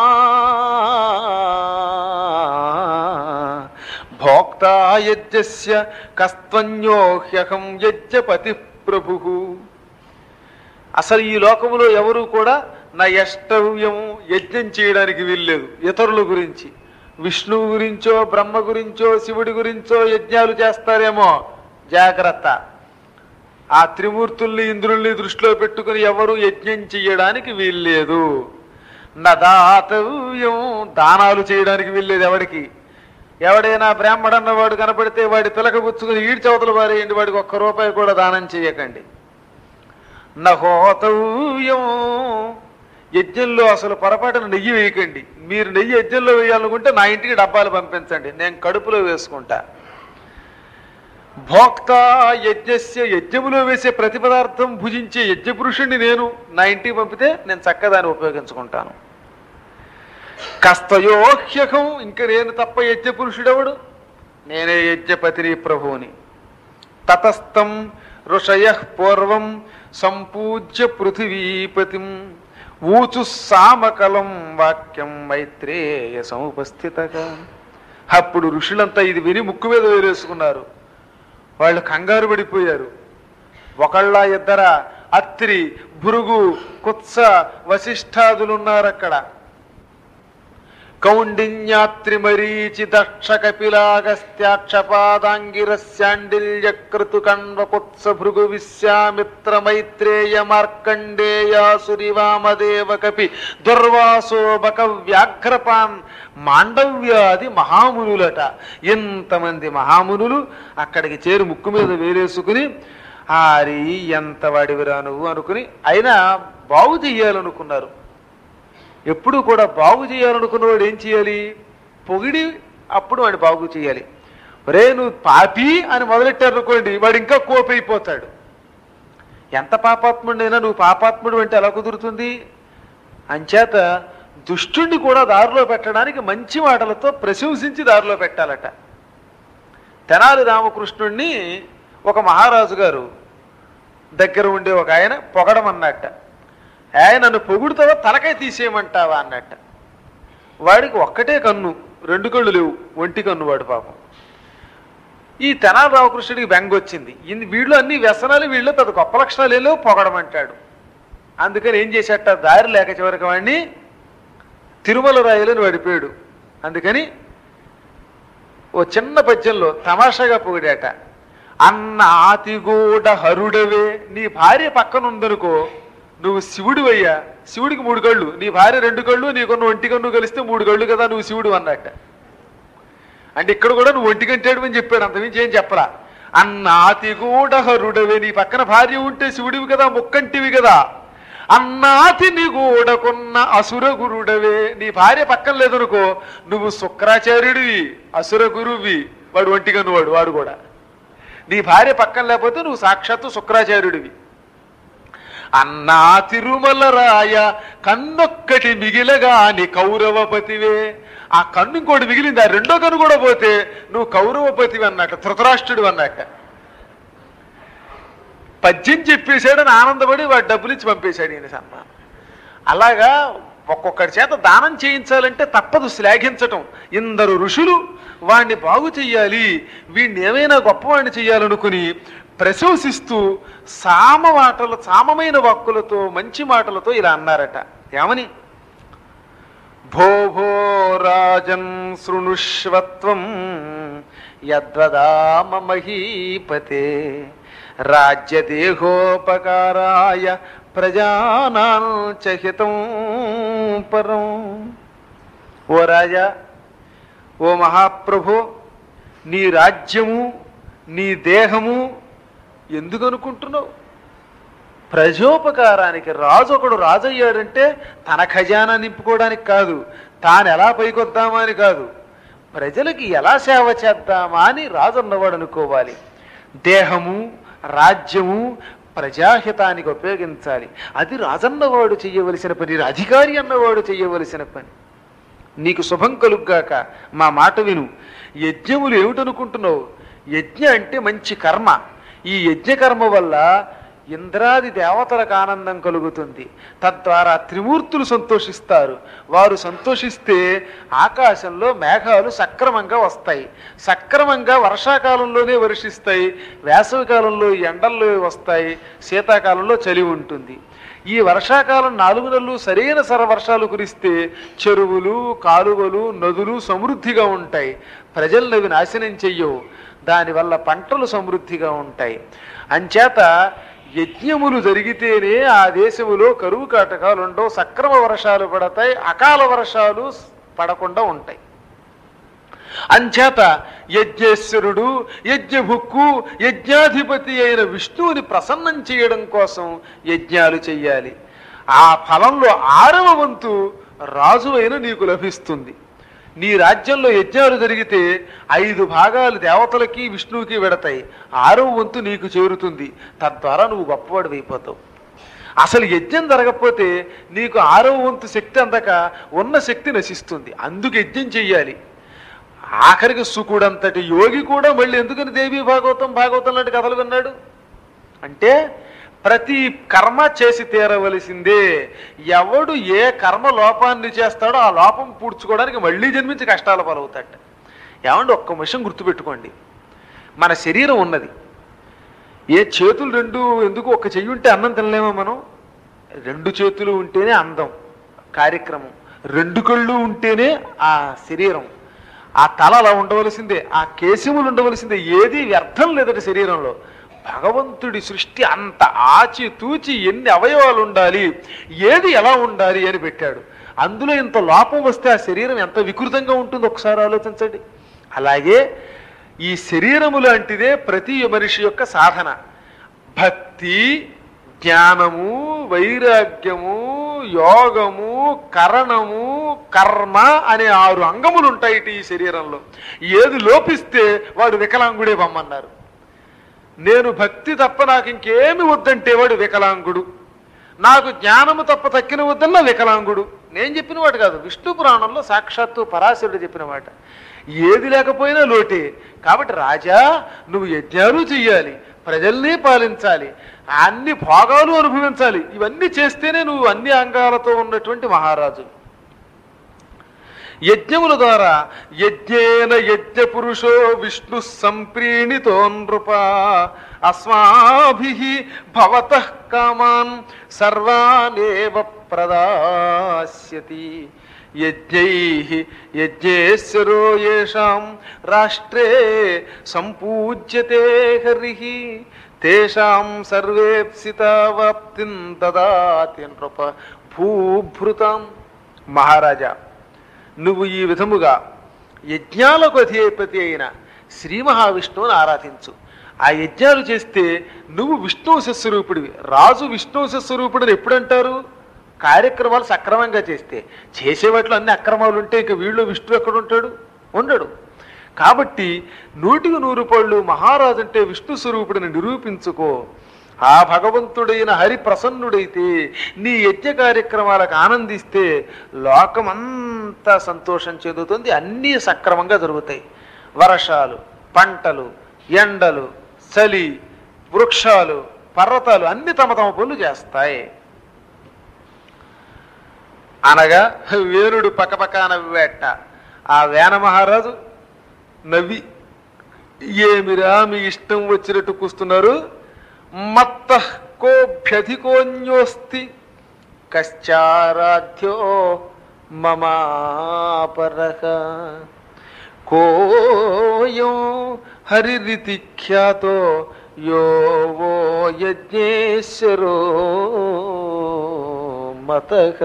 భోక్తా యజ్ఞస్య కస్త్వన్యోహ్యహం యజ్ఞపతి ప్రభుః. అసలు ఈ లోకములో ఎవరు కూడా నా యష్టవ్యం యజ్ఞం చేయడానికి వీల్లేదు. ఇతరుల గురించి, విష్ణువు గురించో బ్రహ్మ గురించో శివుడి గురించో యజ్ఞాలు చేస్తారేమో, జాగ్రత్త. ఆ త్రిమూర్తుల్ని ఇంద్రుల్ని దృష్టిలో పెట్టుకుని ఎవరు యజ్ఞం చెయ్యడానికి వీల్లేదు. నదాతవ్యం దానాలు చేయడానికి వీల్లేదు ఎవడికి. ఎవడైనా బ్రాహ్మడన్నవాడు కనపడితే వాడి పిలక గుచ్చుకుని ఈడ్చవతలు వారేయండి, వాడికి ఒక్క రూపాయి కూడా దానం చేయకండి. నహోతవ్యం యజ్ఞంలో అసలు పొరపాటున నెయ్యి వేయకండి. మీరు నెయ్యి యజ్ఞంలో వేయాలనుకుంటే నా ఇంటికి డబ్బాలు పంపించండి, నేను కడుపులో వేసుకుంటా. భోక్త యజ్ఞస్య యజ్ఞములో వేసే ప్రతి పదార్థం భుజించే యజ్ఞపురుషుణ్ణి నేను, నా ఇంటికి పంపితే నేను చక్కదాన్ని ఉపయోగించుకుంటాను. కస్తయోహ్యకం ఇంకా నేను తప్ప యజ్ఞపురుషుడెవడు? నేనే యజ్ఞపతిని ప్రభువుని. తతస్థం ఋషయః పూర్వం సంపూజ్య పృథివీపతిం ఊచు సామకలం వాక్యం మైత్రేయ సముపస్థితగా. అప్పుడు ఋషులంతా ఇది విని ముక్కు మీద వేరేసుకున్నారు. వాళ్ళు కంగారు పడిపోయారు. ఒకళ్ళ ఇద్దర అత్రి, భృగు, కుత్స, వశిష్ఠాదులున్నారు అక్కడ. కౌండిన్యాత్రి, మరీచి, దక్ష, కపిలాగస్త్యాక్షపాదాంగిరస్యాండిల్య, క్రతు, కణ్వ, కుత్స, భృగు, విశ్వామిత్ర, మైత్రేయ, మార్కండేయ, సురివామదేవ, కపి, దుర్వాసో, బక, వ్యాఘ్రపాన్, మాండవ్యాది మహామునులట. ఎంతమంది మహామునులు అక్కడికి చేరి ముక్కు మీద వేరేసుకుని, ఆరి ఎంత వాడివిరా నువ్వు అనుకుని అయినా బాగు చెయ్యాలనుకున్నారు. ఎప్పుడు కూడా బాగు చేయాలనుకున్నవాడు ఏం చేయాలి? పొగిడి అప్పుడు వాడు బాగు చేయాలి. ఒరే నువ్వు పాపి అని మొదలెట్టారనుకోండి, వాడు ఇంకా కోపైపోతాడు. ఎంత పాపాత్ముడైనా నువ్వు పాపాత్ముడు అంటే ఎలా కుదురుతుంది? అంచేత దుష్టుణ్ణి కూడా దారిలో పెట్టడానికి మంచి మాటలతో ప్రశంసించి దారిలో పెట్టాలట. తెనాలి రామకృష్ణుణ్ణి ఒక మహారాజు గారు దగ్గర ఉండే ఒక ఆయన పొగడమన్నట్ట. ఆయన నన్ను పొగుడుతావా తలకాయ తీసేయమంటావా అన్నట్ట. వాడికి ఒక్కటే కన్ను, రెండు కళ్ళు లేవు, ఒంటి కన్ను వాడు పాపం. ఈ తెనాలి రామకృష్ణుడికి బెంగ వచ్చింది. వీళ్ళు అన్ని వ్యసనాలు, వీళ్ళు పెద్ద గొప్ప లక్షణాలు లేవు, పొగడమంటాడు. అందుకని ఏం చేసేట, దారి లేక చివరికి వాడిని తిరుమల రాయలని పడిపోయాడు. అందుకని ఓ చిన్న పద్యంలో తమాషాగా పొగిడాట. అన్న ఆతిగూడ హరుడవే, నీ భార్య పక్కన ఉందనుకో నువ్వు శివుడు అయ్యా. శివుడికి మూడు కళ్ళు, నీ భార్య రెండు కళ్ళు, నీకున్న ఒంటి కన్ను కలిస్తే మూడు కళ్ళు కదా, నువ్వు శివుడు అన్నట్ట. అంటే ఇక్కడ కూడా నువ్వు ఒంటి కంటాడు అని చెప్పాడు, అంతమించి ఏం చెప్పరా. అన్నాతి కూడా హరుడవే, నీ పక్కన భార్య ఉంటే శివుడివి కదా, ముక్కంటివి కదా. అన్నాతి నీ గూడకున్న అసుర గురుడవే, నీ భార్య పక్కన లేదనుకో నువ్వు శుక్రాచార్యుడివి, అసుర గురువి. వాడు ఒంటి కన్ను వాడు వాడు కూడా. నీ భార్య పక్కన లేకపోతే నువ్వు సాక్షాత్తు శుక్రాచార్యుడివి. అన్నా తిరుమల రాయ కన్నొక్కటి మిగిలగాని కౌరవపతివే, ఆ కన్ను ఇంకోటి మిగిలింది, ఆ రెండో కన్ను కూడా పోతే నువ్వు కౌరవపతివి అన్నట్ట, ధృతరాష్ట్రుడు అన్నట్ట. పద్యం చెప్పేశాడని ఆనందపడి వాడు డబ్బులు ఇచ్చి పంపేశాడు ఈయన సన్మానం. అలాగా ఒక్కొక్కడి చేత దానం చేయించాలంటే తప్పదు శ్లాఘించటం. ఇందరు ఋషులు వాణ్ణి బాగు చెయ్యాలి, వీడిని ఏమైనా గొప్పవాణ్ణి చెయ్యాలనుకుని ప్రశంసిస్తూ సామ మాటలు, సామమైన వాక్కులతో, మంచి మాటలతో ఇలా అన్నారట. ఏమని? భో భో రాజన్ శృణుష్వత్వం యద్వదామ మహీపతే రాజ్యదేహోపకారాయ ప్రజానాం చ హితం పరం. ఓ రాజా, ఓ మహాప్రభో, నీ రాజ్యము, నీ దేహము ఎందుకు అనుకుంటున్నావు? ప్రజోపకారానికి. రాజు ఒకడు రాజు అయ్యాడంటే తన ఖజానా నింపుకోవడానికి కాదు, తాను ఎలా పైకొద్దామా అని కాదు, ప్రజలకి ఎలా సేవ చేద్దామా అని రాజు అన్నవాడు అనుకోవాలి. దేహము, రాజ్యము ప్రజాహితానికి ఉపయోగించాలి. అది రాజన్నవాడు చెయ్యవలసిన పని, అధికారి అన్నవాడు చెయ్యవలసిన పని. నీకు శుభం కలుగ్గాక. మా మాట విను. యజ్ఞములు ఏమిటనుకుంటున్నావు? యజ్ఞ అంటే మంచి కర్మ. ఈ యజ్ఞకర్మ వల్ల ఇంద్రాది దేవతలకు ఆనందం కలుగుతుంది. తద్వారా త్రిమూర్తులు సంతోషిస్తారు. వారు సంతోషిస్తే ఆకాశంలో మేఘాలు సక్రమంగా వస్తాయి, సక్రమంగా వర్షాకాలంలోనే వర్షిస్తాయి, వేసవికాలంలో ఎండల్లో వస్తాయి, శీతాకాలంలో చలి ఉంటుంది. ఈ వర్షాకాలం నాలుగు నెలలు సరైన సర వర్షాలు కురిస్తే చెరువులు, కాలువలు, నదులు సమృద్ధిగా ఉంటాయి. ప్రజలను అవి నాశనం చెయ్యవు. దానివల్ల పంటలు సమృద్ధిగా ఉంటాయి. అంచేత యజ్ఞములు జరిగితేనే ఆ దేశములో కరువు కాటకాలు ఉండవు, సక్రమ వర్షాలు పడతాయి, అకాల వర్షాలు పడకుండా ఉంటాయి. అంచేత యజ్ఞేశ్వరుడు, యజ్ఞభుక్కు, యజ్ఞాధిపతి అయిన విష్ణువుని ప్రసన్నం చేయడం కోసం యజ్ఞాలు చెయ్యాలి. ఆ ఫలంలో ఆరవ వంతు రాజు అయిన నీకు లభిస్తుంది. నీ రాజ్యంలో యజ్ఞాలు జరిగితే ఐదు భాగాలు దేవతలకి విష్ణువుకి వెడతాయి, ఆరవ వంతు నీకు చేరుతుంది. తద్వారా నువ్వు గొప్పవాడు అయిపోతావు. అసలు యజ్ఞం జరగకపోతే నీకు ఆరవ వంతు శక్తి అందక ఉన్న శక్తి నశిస్తుంది. అందుకు యజ్ఞం చెయ్యాలి. ఆఖరికి సుకుడంతటి యోగి కూడా మళ్ళీ ఎందుకని దేవి భాగవతం భాగవతం లాంటి కథలు విన్నాడు అంటే ప్రతి కర్మ చేసి తీరవలసిందే. ఎవడు ఏ కర్మ లోపాన్ని చేస్తాడో ఆ లోపం పూడ్చుకోవడానికి మళ్ళీ జన్మించి కష్టాల పాలవుతాడు. ఏమంటే ఒక్క విషయం గుర్తుపెట్టుకోండి, మన శరీరం ఉన్నది, ఏ చేతులు రెండు ఎందుకు ఒక్క చెయ్యి ఉంటే అన్నం తినలేమో మనం? రెండు చేతులు ఉంటేనే అందం కార్యక్రమం, రెండు కళ్ళు ఉంటేనే ఆ శరీరం, ఆ తల అలా ఉండవలసిందే, ఆ కేశములు ఉండవలసిందే, ఏది వ్యర్థం లేదట శరీరంలో. భగవంతుడి సృష్టి అంత ఆచి తూచి ఎన్ని అవయవాలు ఉండాలి, ఏది ఎలా ఉండాలి అని పెట్టాడు. అందులో ఇంత లోపం వస్తే ఆ శరీరం ఎంత వికృతంగా ఉంటుందో ఒకసారి ఆలోచించండి. అలాగే ఈ శరీరము లాంటిదే ప్రతి మనిషి యొక్క సాధన. భక్తి, జ్ఞానము, వైరాగ్యము, యోగము, కరణము, కర్మ అనే ఆరు అంగములు ఉంటాయి ఈ శరీరంలో. ఏది లోపిస్తే వాడు వికలాంగుడే బొమ్మన్నారు. నేను భక్తి తప్ప నాకు ఇంకేమి వద్దంటే వాడు వికలాంగుడు, నాకు జ్ఞానము తప్ప తక్కిన వద్దన్నా వికలాంగుడు. నేను చెప్పిన వాడు కాదు, విష్ణు పురాణంలో సాక్షాత్తు పరాశరుడు చెప్పిన మాట. ఏది లేకపోయినా లోటే. కాబట్టి రాజా, నువ్వు యజ్ఞాలు చెయ్యాలి, ప్రజల్ని పాలించాలి, అన్ని భోగాలు అనుభవించాలి. ఇవన్నీ చేస్తేనే నువ్వు అన్ని అంగాలతో ఉన్నటువంటి మహారాజు. యజ్ఞముల ద్వారా యజ్ఞేన యజ్ఞ పురుషో విష్ణు సంప్రీణితో నృప అస్మాభిః భవతః కామాన్ సర్వానేవ ప్రదాస్యతి యజ్ఞైః యజ్ఞేశ్వరో యేషాం రాష్ట్రే సంపూజ్యతే హరిః తేషాం సర్వేప్సితావాప్తిం దదాతి నృప భూభృతాం. మహారాజా, నువ్వు ఈ విధముగా యజ్ఞాలకు అధిపతి అయిన శ్రీ మహావిష్ణువుని ఆరాధించు. ఆ యజ్ఞాలు చేస్తే నువ్వు విష్ణువంశ స్వరూపుడివి. రాజు విష్ణువంశ స్వరూపుడిని ఎప్పుడంటారు? కార్యక్రమాలు సక్రమంగా చేస్తే. చేసేవాటిలో అన్ని అక్రమాలు ఉంటే ఇక వీళ్ళు విష్ణువు ఎక్కడ ఉంటాడు? ఉండడు. కాబట్టి నూటికి నూరు పళ్ళు మహారాజు అంటే విష్ణు స్వరూపుడిని నిరూపించుకో. ఆ భగవంతుడైన హరి ప్రసన్నుడైతే నీ యజ్ఞ కార్యక్రమాలకు ఆనందిస్తే లోకమంతా సంతోషం చెందుతుంది, అన్నీ సక్రమంగా జరుగుతాయి. వర్షాలు, పంటలు, ఎండలు, చలి, వృక్షాలు, పర్వతాలు అన్ని తమ తమ పనులు చేస్తాయి. అనగా వేణుడు పక్కపక్క నవ్వేట. ఆ వేణ మహారాజు నవ్వి, ఏమిరా మీ ఇష్టం వచ్చినట్టు కూస్తున్నారు, మత్త కోభ్యధికోన్యోస్తి కశ్చారాధ్యో మమాపరః కోయం హరిరితి ఖ్యాతో యో వో యజ్ఞేశ్వరో మతః.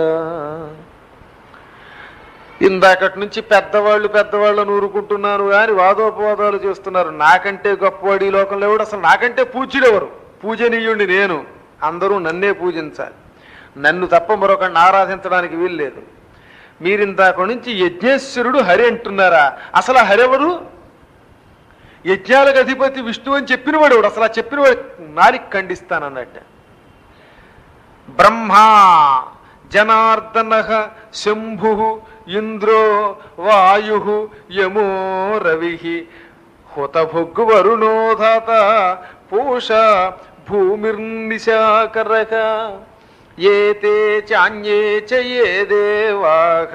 ఇందాకటి నుంచి పెద్దవాళ్ళు పెద్దవాళ్ళని ఊరుకుంటున్నాను కానీ వాదోపవాదాలు చేస్తున్నారు. నాకంటే గొప్పవాడు ఈ లోకంలో ఎవడు? అసలు నాకంటే పూజ్యుడెవరు? పూజనీయుడిని నేను. అందరూ నన్నే పూజించాలి, నన్ను తప్ప మరొకరిని ఆరాధించడానికి వీలు లేదు. మీరిందాక నుంచి యజ్ఞేశ్వరుడు హరి అంటున్నారా? అసలు హరెవరు? యజ్ఞాలకు అధిపతి విష్ణు అని చెప్పినవాడు ఎవడు? అసలు ఆ చెప్పినవాడు నాలికి ఖండిస్తానన్నట్ట. బ్రహ్మా జనార్దన శంభు ఇంద్రో వాయు యమో రవి హుతభుగ్గు వరుణోధాత పూష భూమిర్నిశాకరః ఏతే చాన్యే చ ఏ దేవాః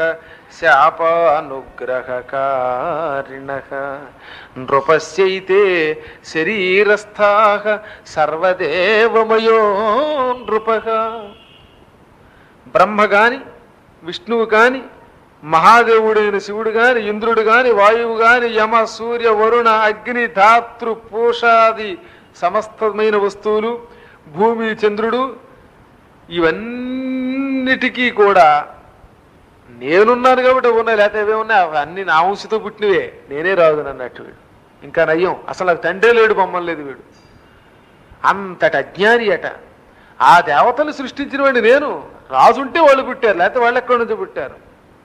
శాపానుగ్రహకారిణః నృపస్యైతే శరీరస్థాః సర్వదేవమయో నృపః. బ్రహ్మ గాని, విష్ణువు కాని, మహాదేవుడైన శివుడు గాని, ఇంద్రుడు గాని, వాయువు గాని, యమ, సూర్య, వరుణ, అగ్ని, ధాతృ, పూషాది సమస్తమైన వస్తువులు, భూమి, చంద్రుడు, ఇవన్నిటికీ కూడా నేనున్నాను కాబట్టి ఉన్నాయి, లేకపోతే ఏవే ఉన్నాయి అన్ని నా వంశతో పుట్టినవే, నేనే రాదు అన్నట్టు వీడు. ఇంకా నయ్యం, అసలు నాకు తండ్రే లేడు, బొమ్మలు లేదు వీడు. అంతటి అజ్ఞాని అట. ఆ దేవతలు సృష్టించిన వాడిని నేను. రాజుంటే వాళ్ళు పుట్టారు, లేకపోతే వాళ్ళు ఎక్కడి నుంచి పుట్టారు.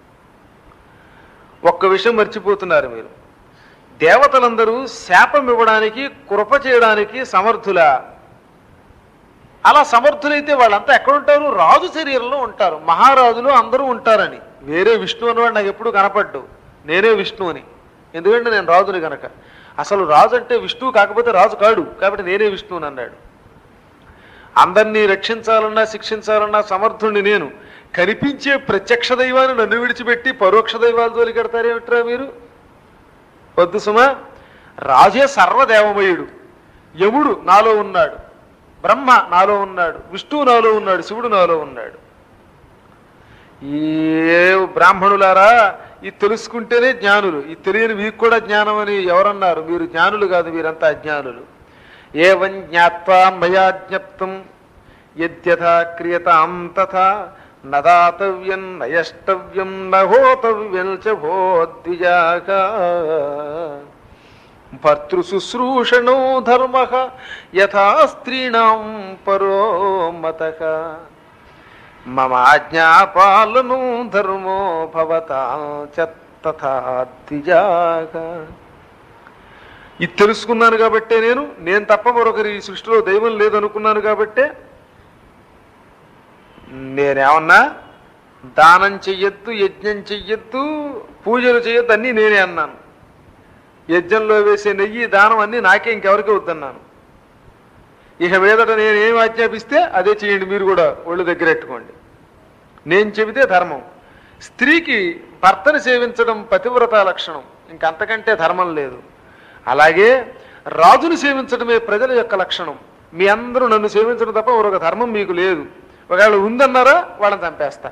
ఒక్క విషయం మర్చిపోతున్నారు మీరు. దేవతలందరూ శాపం ఇవ్వడానికి, కృప చేయడానికి సమర్థులా? అలా సమర్థులైతే వాళ్ళంతా ఎక్కడుంటారు? రాజు శరీరంలో ఉంటారు. మహారాజులు అందరూ ఉంటారని. వేరే విష్ణు అన్నవాడు నాకు ఎప్పుడు కనపడ్డు. నేనే విష్ణు అని. ఎందుకంటే నేను రాజుని కనుక. అసలు రాజు అంటే విష్ణువు కాకపోతే రాజు కాడు, కాబట్టి నేనే విష్ణువుని అన్నాడు. అందరినీ రక్షించాలన్నా శిక్షించాలన్నా సమర్థుణ్ణి నేను. కనిపించే ప్రత్యక్ష దైవాన్ని నన్ను విడిచిపెట్టి పరోక్ష దైవాలు తోలికెడతారేమిట్రా మీరు? వద్దు సుమా, రాజే సర్వదేవమయుడు. యముడు నాలో ఉన్నాడు, బ్రహ్మ నాలో ఉన్నాడు, విష్ణువు నాలో ఉన్నాడు, శివుడు నాలో ఉన్నాడు. ఏ బ్రాహ్మణులారా, ఇది తెలుసుకుంటేనే జ్ఞానులు. ఇది తెలియని మీకు కూడా జ్ఞానం అని ఎవరన్నారు? మీరు జ్ఞానులు కాదు, మీరంతా అజ్ఞానులు. ఏవం జ్ఞాత్వా మయా జ్ఞప్తం యద్యథా క్రియతాం తథా నదాతవ్యం నయష్టవ్యం నహోతవ్యం చ భోద్విజాః. భర్తృశుశ్రూషణో ధర్మః యథా స్త్రీణాం పరో మతః. మమ ఆజ్ఞాపాలనో ధర్మో భవతాం చ తథా ద్విజాః. ఇది తెలుసుకున్నాను కాబట్టే నేను నేను తప్ప మరొకరి ఈ సృష్టిలో దైవం లేదనుకున్నాను కాబట్టే నేనేమన్నా దానం చెయ్యొద్దు, యజ్ఞం చెయ్యొద్దు, పూజలు చెయ్యొద్దు అన్నీ నేనే అన్నాను. యజ్ఞంలో వేసే నెయ్యి, దానం అన్నీ నాకే, ఇంకెవరికి వద్దన్నాను. ఇక మీదట నేను ఏం ఆజ్ఞాపిస్తే అదే చేయండి, మీరు కూడా ఒళ్ళు దగ్గరెట్టుకోండి. నేను చెబితే ధర్మం. స్త్రీకి భర్తను సేవించడం పతివ్రత లక్షణం, ఇంకంతకంటే ధర్మం లేదు. అలాగే రాజును సేవించడమే ప్రజల యొక్క లక్షణం. మీ అందరూ నన్ను సేవించడం తప్ప మరొక ధర్మం మీకు లేదు. ఒకవేళ ఉందన్నారా వాళ్ళని చంపేస్తా.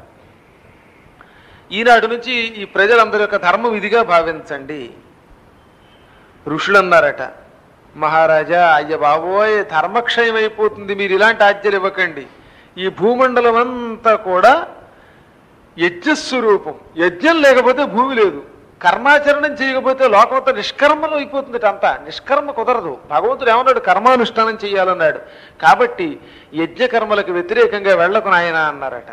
ఈనాటి నుంచి ఈ ప్రజలందరి యొక్క ధర్మం ఇదిగా భావించండి. ఋషులు అన్నారట, మహారాజా అయ్య బాబోయ్ ధర్మక్షయం అయిపోతుంది, మీరు ఇలాంటి ఆజ్ఞలు ఇవ్వకండి. ఈ భూమండలం అంతా కూడా యజ్ఞస్వరూపం. యజ్ఞం లేకపోతే భూమి లేదు. కర్మాచరణం చేయకపోతే లోకంతో నిష్కర్మలు అయిపోతుంది. అంతా నిష్కర్మ కుదరదు. భగవంతుడు ఏమన్నాడు? కర్మానుష్ఠానం చేయాలన్నాడు. కాబట్టి యజ్ఞకర్మలకు వ్యతిరేకంగా వెళ్ళకు నాయన అన్నారట.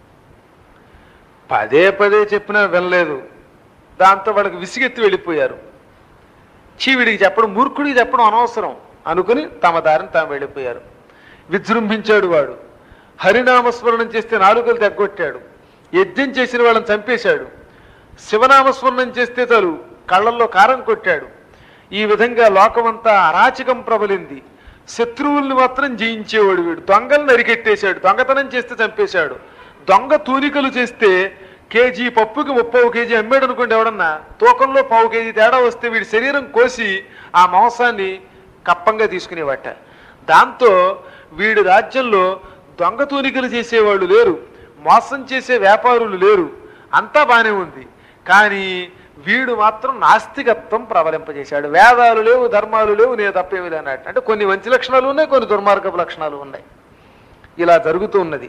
పదే పదే చెప్పినా వినలేదు. దాంతో వాళ్ళకి విసిగెత్తి వెళ్ళిపోయారు. చీవిడికి చెప్పడం, మూర్ఖుడికి చెప్పడం అనవసరం అనుకుని తమ దారిని తాము వెళ్ళిపోయారు. విజృంభించాడు వాడు. హరినామస్మరణం చేస్తే నాలుకలు తెగ్గొట్టాడు. యజ్ఞం చేసిన వాళ్ళని చంపేశాడు. శివనామస్మరణం చేస్తే చాలు కళ్ళల్లో కారం కొట్టాడు. ఈ విధంగా లోకమంతా అరాచకం ప్రబలింది. శత్రువుల్ని మాత్రం జయించేవాడు వీడు. దొంగలను అరికెట్టేశాడు. దొంగతనం చేస్తే చంపేశాడు. దొంగ తూనికలు చేస్తే కేజీ పప్పుకి ముప్పావు కేజీ అమ్మాడు అనుకోండి. ఎవడన్నా తూకంలో పావు కేజీ తేడా వస్తే వీడి శరీరం కోసి ఆ మాంసాన్ని కప్పంగా తీసుకునేవాట. దాంతో వీడి రాజ్యంలో దొంగ తూనికలు చేసేవాళ్ళు లేరు, మోసం చేసే వ్యాపారులు లేరు, అంతా బాగానే ఉంది. కానీ వీడు మాత్రం నాస్తికత్వం ప్రబలింపజేశాడు. వేదాలు లేవు, ధర్మాలు లేవు, నేను తప్పేమి లేనట్టు. అంటే కొన్ని మంచి లక్షణాలు ఉన్నాయి, కొన్ని దుర్మార్గపు లక్షణాలు ఉన్నాయి. ఇలా జరుగుతూ ఉన్నది.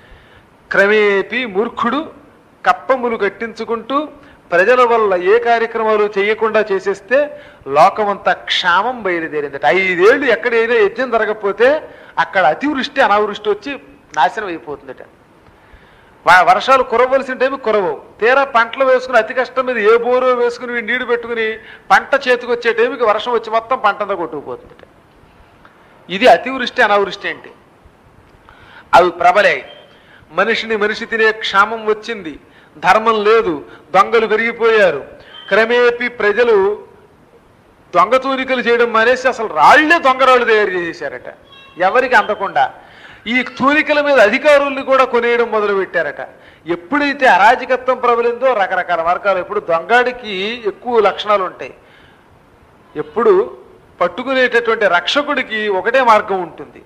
క్రమేపీ మూర్ఖుడు కప్పములు కట్టించుకుంటూ ప్రజల వల్ల ఏ కార్యక్రమాలు చేయకుండా చేసేస్తే లోకమంతా క్షామం బయలుదేరిందట. ఐదేళ్లు ఎక్కడైనా యజ్ఞం జరగకపోతే అక్కడ అతివృష్టి అనావృష్టి వచ్చి నాశనం అయిపోతుందట. వర్షాలు కురవలసిన టైం కురవవు. తీరా పంటలు వేసుకుని అతి కష్టం మీద ఏ బోరో వేసుకుని నీళ్లు పెట్టుకుని పంట చేతికి వచ్చే టైంకి వర్షం వచ్చి మొత్తం పంటంతా కొట్టుకుపోతుందట. ఇది అతివృష్టి అనావృష్టి అంటే. అవి ప్రబలాయి. మనిషిని మనిషి తినే క్షామం వచ్చింది. ధర్మం లేదు, దొంగలు పెరిగిపోయారు. క్రమేపీ ప్రజలు దొంగ తూనికలు చేయడం మానేసి అసలు రాళ్లే దొంగరాళ్ళు తయారు చేసేశారట, ఎవరికి అందకుండా. ఈ తూనికల మీద అధికారుల్ని కూడా కొనేయడం మొదలు పెట్టారట. ఎప్పుడైతే అరాజకత్వం ప్రబలిందో రకరకాల మార్గాలు. ఎప్పుడు దొంగాడికి ఎక్కువ లక్షణాలు ఉంటాయి. ఎప్పుడు పట్టుకునేటటువంటి రక్షకుడికి ఒకటే మార్గం ఉంటుంది,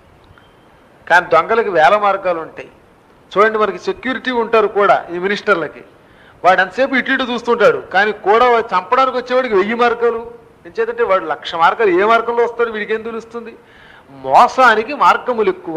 కానీ దొంగలకి వేల మార్గాలు ఉంటాయి. చూడండి, మనకి సెక్యూరిటీ ఉంటారు కూడా ఈ మినిస్టర్లకి. వాడు ఎంతసేపు ఇటు ఇటు చూస్తుంటాడు, కానీ కూడా చంపడానికి వచ్చేవాడికి వెయ్యి మార్గాలు. ఎంచేతంటే వాడు లక్ష మార్గాలు ఏ మార్గంలో వస్తాడు వీడికి ఏం తెలుస్తుంది? మోసానికి మార్గములు ఎక్కువ,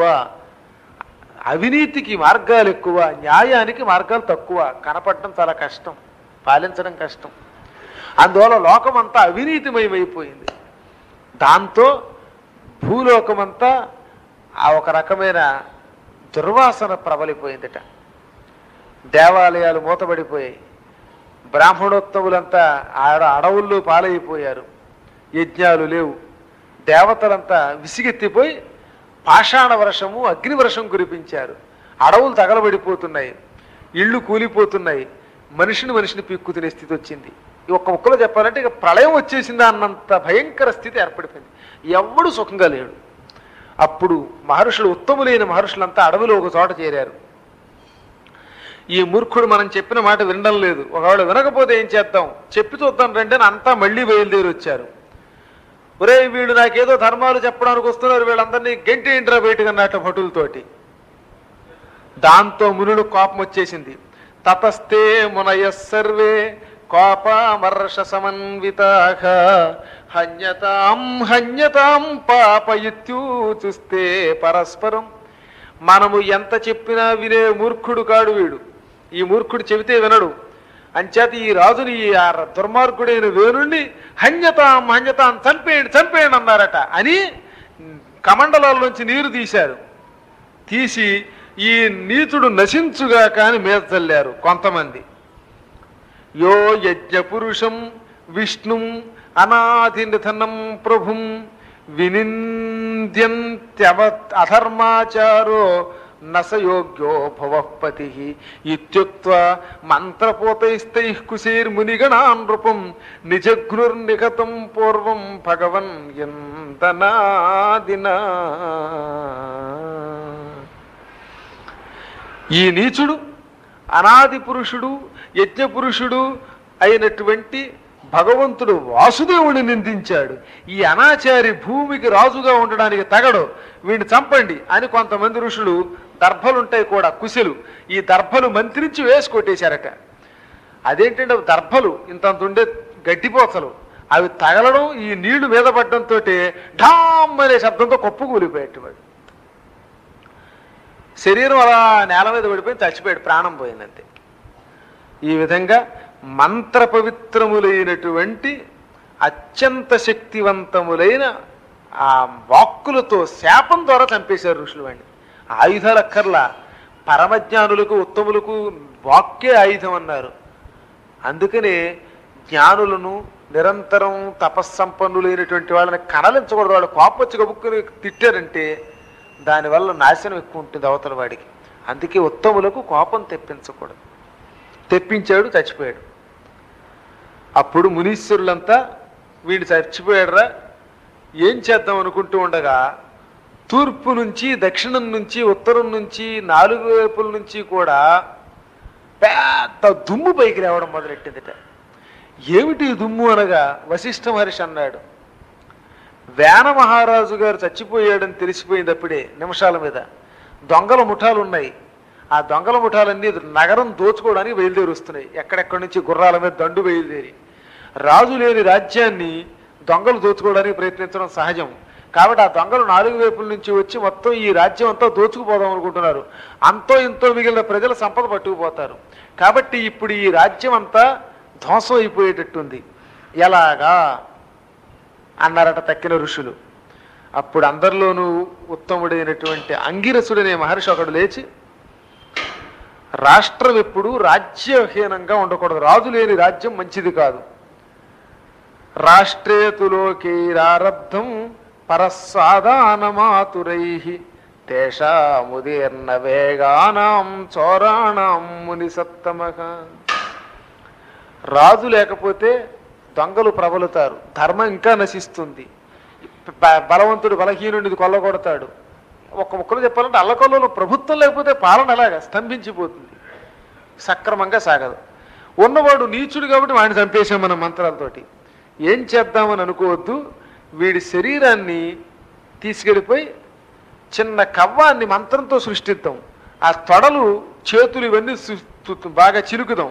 అవినీతికి మార్గాలు ఎక్కువ, న్యాయానికి మార్గాలు తక్కువ. కనపడటం చాలా కష్టం, పాలించడం కష్టం. అందువల్ల లోకమంతా అవినీతిమయమైపోయింది. దాంతో భూలోకమంతా ఆ ఒక రకమైన దుర్వాసన ప్రబలిపోయిందట. దేవాలయాలు మూతబడిపోయాయి. బ్రాహ్మణోత్తములంతా ఆడ అడవుల్లో పాలైపోయారు. యజ్ఞాలు లేవు. దేవతలంతా విసిగెత్తిపోయి పాషాణ వర్షము, అగ్ని వర్షం కురిపించారు. అడవులు తగలబడిపోతున్నాయి, ఇళ్ళు కూలిపోతున్నాయి. మనిషిని మనిషిని పీక్కు తినే స్థితి వచ్చింది. ఒక్క ముక్కలో చెప్పాలంటే ఇక ప్రళయం వచ్చేసిందా అన్నంత భయంకర స్థితి ఏర్పడిపోయింది. ఎవడు సుఖంగా లేడు. అప్పుడు మహర్షులు, ఉత్తములైన మహర్షులంతా అడవిలో ఒక చోట చేరారు. ఈ మూర్ఖుడు మనం చెప్పిన మాట వినడం లేదు, ఒకవేళ వినకపోతే ఏం చేద్దాం, చెప్పి చూద్దాం రండి అని అంతా మళ్ళీ బయలుదేరి వచ్చారు. ఒరే వీళ్ళు నాకేదో ధర్మాలు చెప్పడానికి వస్తున్నారు, వీళ్ళందరినీ గంటి ఇంట్రా బయటకు అన్నట్టు భటులతోటి. దాంతో మునులు కోపం వచ్చేసింది. తతస్తే మునయ సర్వే కోపమర్ష సమన్వితాః హన్యతాం హన్యతాం పాపయిత్యూచుస్తే పరస్పరం. మనము ఎంత చెప్పినా వినే మూర్ఖుడు కాడు వీడు, ఈ మూర్ఖుడు చెబితే వినడు. అంచేత ఈ రాజుని ఆ దుర్మార్గుడైన వేణుణ్ణి హన్యతాం హన్యతాం చంపేయండి చంపేయండి అన్నారట అని కమండలాల్లోంచి నీరు తీశారు. తీసి ఈ నీచుడు నశించుగా కాని మీద చల్లారు కొంతమంది. యో యజ్ఞ పురుషం విష్ణుం అనాది నిధనం ప్రభుం వినింద్యంత్యవ అధర్మాచారో నసయోగ్యో భవపతి ఇత్యుక్త్వా మంత్రపోతైస్తైః కుశైర్మునిగణా నృపం నిజఘ్నుర్నిగతం పూర్వం భగవన్ యంతనాదినా. ఈ నీచుడు అనాది పురుషుడు యజ్ఞ పురుషుడు అయినటువంటి భగవంతుడు వాసుదేవుని నిందించాడు. ఈ అనాచారి భూమికి రాజుగా ఉండడానికి తగడు, వీడిని చంపండి అని కొంతమంది ఋషులు, దర్భలుంటాయి కూడా కుశలు, ఈ దర్భలు మంత్రించి వేసి కొట్టేశారట. అదేంటంటే అవి దర్భలు ఇంతంత ఉండే గడ్డిపోతలు, అవి తగలడం ఈ నీళ్లు మీద పడడంతో ఢామ్ అనే శబ్దంతో కొప్పు కూలిపోయేటవాడు. శరీరం అలా నేల మీద పడిపోయి చచ్చిపోయాడు, ప్రాణం పోయిందంతే. ఈ విధంగా మంత్ర పవిత్రములైనటువంటి అత్యంత శక్తివంతములైన ఆ వాక్కులతో శాపం ద్వారా చంపేశారు ఋషులు వాడిని. ఆయుధాలు అక్కర్లా, పరమజ్ఞానులకు ఉత్తములకు వాక్కే ఆయుధం అన్నారు. అందుకనే జ్ఞానులను నిరంతరం తపస్సంపన్నులైనటువంటి వాళ్ళని కనలించకూడదు. వాళ్ళు కోపం వచ్చి గబుక్కుని తిట్టారంటే దానివల్ల నాశనం ఎక్కువ ఉంటుంది అవతల వాడికి. అందుకే ఉత్తములకు కోపం తెప్పించకూడదు. తెప్పించాడు, చచ్చిపోయాడు. అప్పుడు మునీశ్వరులంతా వీడు చచ్చిపోయాడురా ఏం చేద్దాం అనుకుంటూ ఉండగా తూర్పు నుంచి దక్షిణం నుంచి ఉత్తరం నుంచి నాలుగు వైపుల నుంచి కూడా పెద్ద దుమ్ము పైకి రావడం మొదలెట్టిందిట. ఏమిటి దుమ్ము అనగా వశిష్ఠ మహర్షి అన్నాడు, వేన మహారాజు గారు చచ్చిపోయాడని తెలిసిపోయింది అప్పుడే నిమిషాల మీద. దొంగల ముఠాలు ఉన్నాయి, ఆ దొంగల ముఠాలన్నీ నగరం దోచుకోవడానికి బయలుదేరి వస్తున్నాయి. ఎక్కడెక్కడి నుంచి గుర్రాల మీద దండు బయలుదేరి. రాజు లేని రాజ్యాన్ని దొంగలు దోచుకోవడానికి ప్రయత్నించడం సహజం. కాబట్టి ఆ దొంగలు నాలుగు వైపుల నుంచి వచ్చి మొత్తం ఈ రాజ్యం అంతా దోచుకుపోదాం అనుకుంటున్నారు. అంతో ఇంతో మిగిలిన ప్రజల సంపద పట్టుకుపోతారు. కాబట్టి ఇప్పుడు ఈ రాజ్యం అంతా ధ్వంసం అయిపోయేటట్టుంది. ఎలాగా అన్నారట తక్కిన ఋషులు. అప్పుడు అందరిలోనూ ఉత్తముడైనటువంటి అంగిరసుడనే మహర్షి ఒకడు లేచి, రాష్ట్రం ఎప్పుడు రాజ్యహీనంగా ఉండకూడదు, రాజు లేని రాజ్యం మంచిది కాదు. రాష్ట్రేతులోకైరారబ్ధం పరస్సాదానమాతురై తేషాముదీర్ణ వేగానాం చోరాణం ముని సత్తమః. రాజు లేకపోతే దొంగలు ప్రబలుతారు, ధర్మం ఇంకా నశిస్తుంది, బలవంతుడు బలహీనుడిని కొల్లగొడతాడు. ఒక్క ముక్కలు చెప్పాలంటే అల్లకొల్లలో ప్రభుత్వం లేకపోతే పాలన ఎలాగా స్తంభించిపోతుంది, సక్రమంగా సాగదు. ఉన్నవాడు నీచుడు కాబట్టి వాడిని చంపేశాం మనం మంత్రాలతోటి. ఏం చేద్దామని అనుకోవద్దు, వీడి శరీరాన్ని తీసుకెళ్ళిపోయి చిన్న కవ్వాన్ని మంత్రంతో సృష్టిద్దాం, ఆ తొడలు చేతులు ఇవన్నీ బాగా చిలుకుదాం,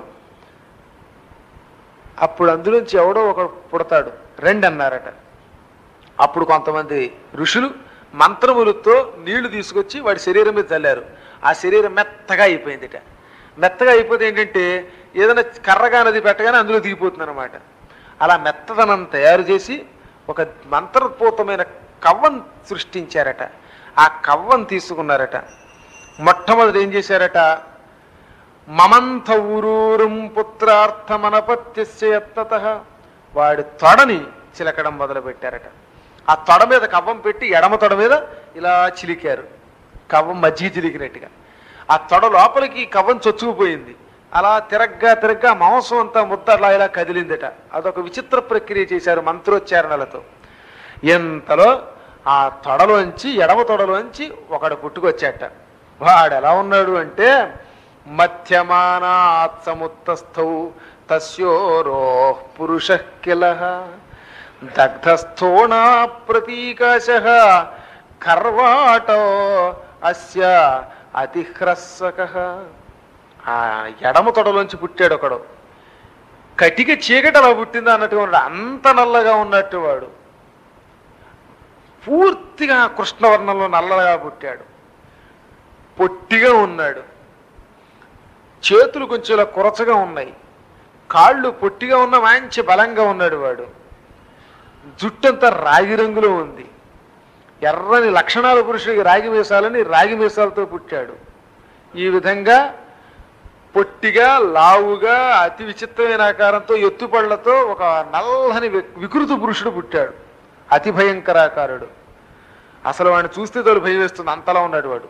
అప్పుడు అందులోంచి ఎవడో ఒకడు పుడతాడు, రెండు అన్నారట. అప్పుడు కొంతమంది ఋషులు మంత్రములతో నీళ్లు తీసుకొచ్చి వాడి శరీరం మీద చల్లారు. ఆ శరీరం మెత్తగా అయిపోయిందిట. మెత్తగా అయిపోతే ఏంటంటే ఏదైనా కర్రగా నది పెట్టగానే అందులో దిగిపోతుంది అనమాట. అలా మెత్తదనం తయారు చేసి ఒక మంత్రపూతమైన కవ్వం సృష్టించారట. ఆ కవ్వం తీసుకున్నారట. మొట్టమొదటి ఏం చేశారట, మమంత ఊరూరం పుత్రార్థమనపత్యస్యత్తత, వాడి తొడని చిలకడం మొదలు పెట్టారట. ఆ తొడ మీద కవ్వం పెట్టి ఎడమ తొడ మీద ఇలా చిలికారు, కవ్వం మజ్జిగ చిలికినట్టుగా. ఆ తొడ లోపలికి కవ్వం చొచ్చుకుపోయింది. అలా తిరగ్గా తిరగ్గా మాంసం అంతా ముద్ద అలా ఇలా కదిలిందట. అదొక విచిత్ర ప్రక్రియ చేశారు మంత్రోచ్చారణలతో. ఎంతలో ఆ తొడలోంచి ఎడమ తొడలోంచి ఒకడు పుట్టుకొచ్చాట. వాడు ఎలా ఉన్నాడు అంటే మధ్యమానాత్ సముత్తస్థౌ తస్యోరోః పురుషః కిలః దగ్ధస్థోణా ప్రతీకాశః కర్వాటో అస్య అతిహ్రస్సకః. ఆ ఎడమ తొడలోంచి పుట్టాడు ఒకడు, కటిక చీకటి అలా పుట్టిందా అన్నట్టుగా ఉన్నాడు, అంత నల్లగా ఉన్నట్టు వాడు. పూర్తిగా కృష్ణవర్ణంలో నల్లగా పుట్టాడు, పొట్టిగా ఉన్నాడు, చేతులు కొంచెం ఇలా కురచగా ఉన్నాయి, కాళ్ళు పొట్టిగా ఉన్న మంచి బలంగా ఉన్నాడు వాడు. జుట్టంతా రాగి రంగులో ఉంది, ఎర్రని లక్షణాల పురుషుడికి రాగి మీసాలని రాగి మీసాలతో పుట్టాడు. ఈ విధంగా పొట్టిగా లావుగా అతి విచిత్రమైన ఆకారంతో ఎత్తుపళ్లతో ఒక నల్లని వికృత పురుషుడు పుట్టాడు, అతి భయంకరాకారుడు. అసలు వాడిని చూస్తే తోలు భయం వేస్తుంది, అంతలా ఉన్నాడు వాడు.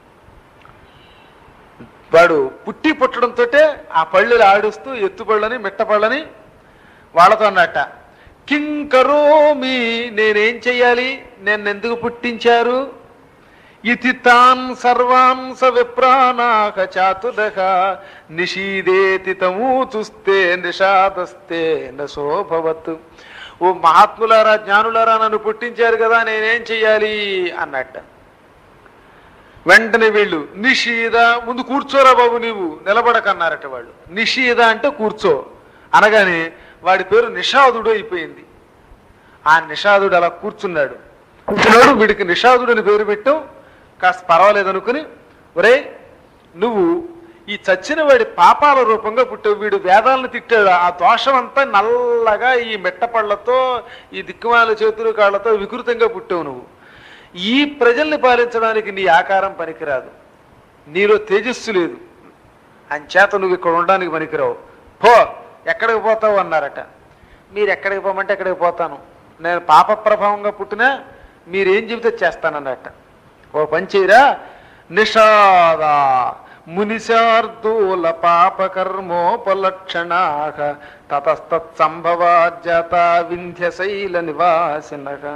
వాడు పుట్టి పుట్టడంతో ఆ పళ్ళులు ఆడుస్తూ ఎత్తుపళ్ళని మిట్టపళ్ళని వాళ్ళతో అన్నట్ట, కింకరోమి, నేనేం చెయ్యాలి, నేను ఎందుకు పుట్టించారు, ఇతి తాన్ సర్వాన్ స విప్రానాక చాతుదక నిషీదేతి తమూతుస్తే నిషాదస్తే నశోభవత్. ఓ మహాత్ములారా జ్ఞానులారా నన్ను పుట్టించారు కదా, నేనేం చెయ్యాలి అన్నట్ట. వెంటనే వీళ్ళు నిషీద, ముందు కూర్చోరా బాబు నీవు, నిలబడకన్నారట వాళ్ళు. నిషీద అంటే కూర్చో అనగానే వాడి పేరు నిషాదుడు అయిపోయింది. ఆ నిషాదుడు అలా కూర్చున్నాడు. కూర్చున్నాడు, వీడికి నిషాదుడు అని పేరు పెట్టాం, కాస్త పర్వాలేదు అనుకుని, ఒరే నువ్వు ఈ చచ్చిన వాడి పాపాల రూపంగా పుట్టావు, వీడు వేదాలను తిట్టాడు, ఆ దోషం అంతా నల్లగా ఈ మెట్టపళ్లతో ఈ దిక్కుమాల చేతులు కాళ్లతో వికృతంగా పుట్టావు నువ్వు. ఈ ప్రజల్ని పాలించడానికి నీ ఆకారం పనికిరాదు, నీలో తేజస్సు లేదు, అంచేత నువ్వు ఇక్కడ ఉండడానికి పనికిరావు, పో ఎక్కడికి పోతావు అన్నారట. మీరు ఎక్కడికి పోమంటే ఎక్కడికి పోతాను, నేను పాప ప్రభావంగా పుట్టినా మీరేం చెబితే చేస్తానన్నట్ట. ఓ పంచేరా నిషాద మునిశార్దూల పాపకర్మోపలక్షణాః తతస్తత్ సంభవాజ్జత వింధ్యశైల నివాసినః.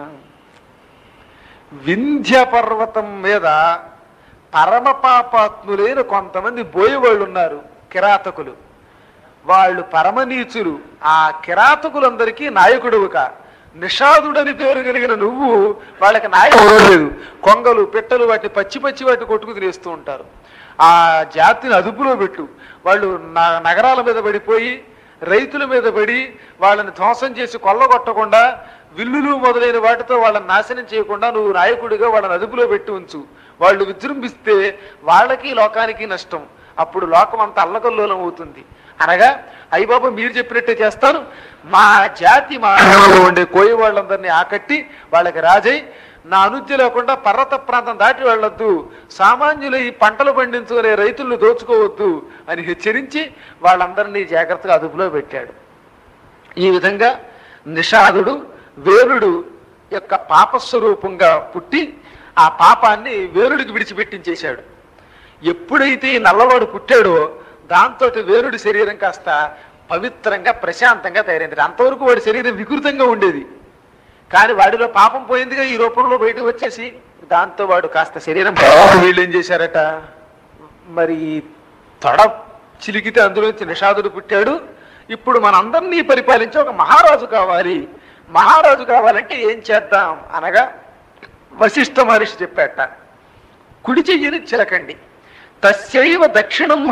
వింధ్య పర్వతం మీద పరమ పాపాత్ములైన కొంతమంది బోయేవాళ్ళు ఉన్నారు, కిరాతకులు. వాళ్ళు పరమనీచులు. ఆ కిరాతకులందరికీ నాయకుడుగా నిషాదుడని పేరు కలిగిన నువ్వు వాళ్ళకి నాయకుడు లేదు. కొంగలు పెట్టలు వాటిని పచ్చి పచ్చి వాటిని కొట్టుకు తినేస్తూ ఉంటారు. ఆ జాతిని అదుపులో పెట్టు. వాళ్ళు నగరాల మీద పడిపోయి రైతుల మీద పడి వాళ్ళని ధ్వంసం చేసి కొల్లగొట్టకుండా విల్లులు మొదలైన వాటితో వాళ్ళని నాశనం చేయకుండా నువ్వు నాయకుడిగా వాళ్ళని అదుపులో పెట్టి ఉంచు. వాళ్ళు విజృంభిస్తే వాళ్ళకి లోకానికి నష్టం, అప్పుడు లోకం అంతా అల్లకల్లోలం అవుతుంది. అనగా అయ్యబాబు మీరు చెప్పినట్టే చేస్తాను, మా జాతి మా ఉండే కోయి వాళ్ళందరినీ ఆకట్టి వాళ్ళకి రాజై నా అనుజ్ఞ లేకుండా పర్వత ప్రాంతం దాటి వెళ్ళొద్దు, సామాన్యులు ఈ పంటలు పండించుకునే రైతులను దోచుకోవద్దు అని హెచ్చరించి వాళ్ళందరినీ జాగ్రత్తగా అదుపులో పెట్టాడు. ఈ విధంగా నిషాదుడు వేరుడు యొక్క పాపస్వరూపంగా పుట్టి ఆ పాపాన్ని వేరుడికి విడిచిపెట్టించేశాడు. ఎప్పుడైతే ఈ నల్లవాడు పుట్టాడో దాంతో వేరుడి శరీరం కాస్త పవిత్రంగా ప్రశాంతంగా తయారైంది. అంతవరకు వాడి శరీరం వికృతంగా ఉండేది, కానీ వాడిలో పాపం పోయిందిగా ఈ రూపంలో బయటకు వచ్చేసి దాంతో వాడు కాస్త శరీరం. వీళ్ళు ఏం చేశారట, మరి తొడ చిలికితే అందులోంచి నిషాదుడు పుట్టాడు. ఇప్పుడు మనందరినీ పరిపాలించే ఒక మహారాజు కావాలి, మహారాజు కావాలంటే ఏం చేద్దాం అనగా వశిష్ఠ మహర్షి చెప్పాట, కుడి చెయ్యని చిలకండి, తస్యైవ దక్షిణం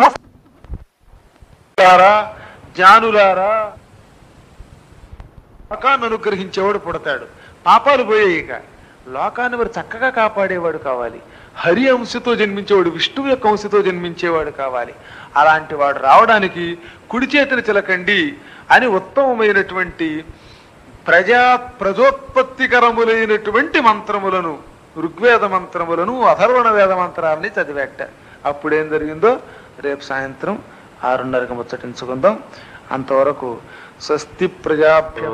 జ్ఞానులారా లోకాన్ని అనుగ్రహించేవాడు పుడతాడు. పాపాలు పోయాయిక లోకాన్ని మరి చక్కగా కాపాడేవాడు కావాలి, హరి అంశతో జన్మించేవాడు, విష్ణువు యొక్క అంశతో జన్మించేవాడు కావాలి. అలాంటి వాడు రావడానికి కుడి చేతిని చిలకండి అని ఉత్తమమైనటువంటి ప్రజా ప్రజోత్పత్తికరములైనటువంటి మంత్రములను, ఋగ్వేద మంత్రములను, అథర్వణ వేద మంత్రాలని చదివేట. అప్పుడేం జరిగిందో రేపు సాయంత్రం ఆరున్నరకు ముచ్చటించుకుందాం. అంతవరకు స్వస్తి ప్రజాభ్యం.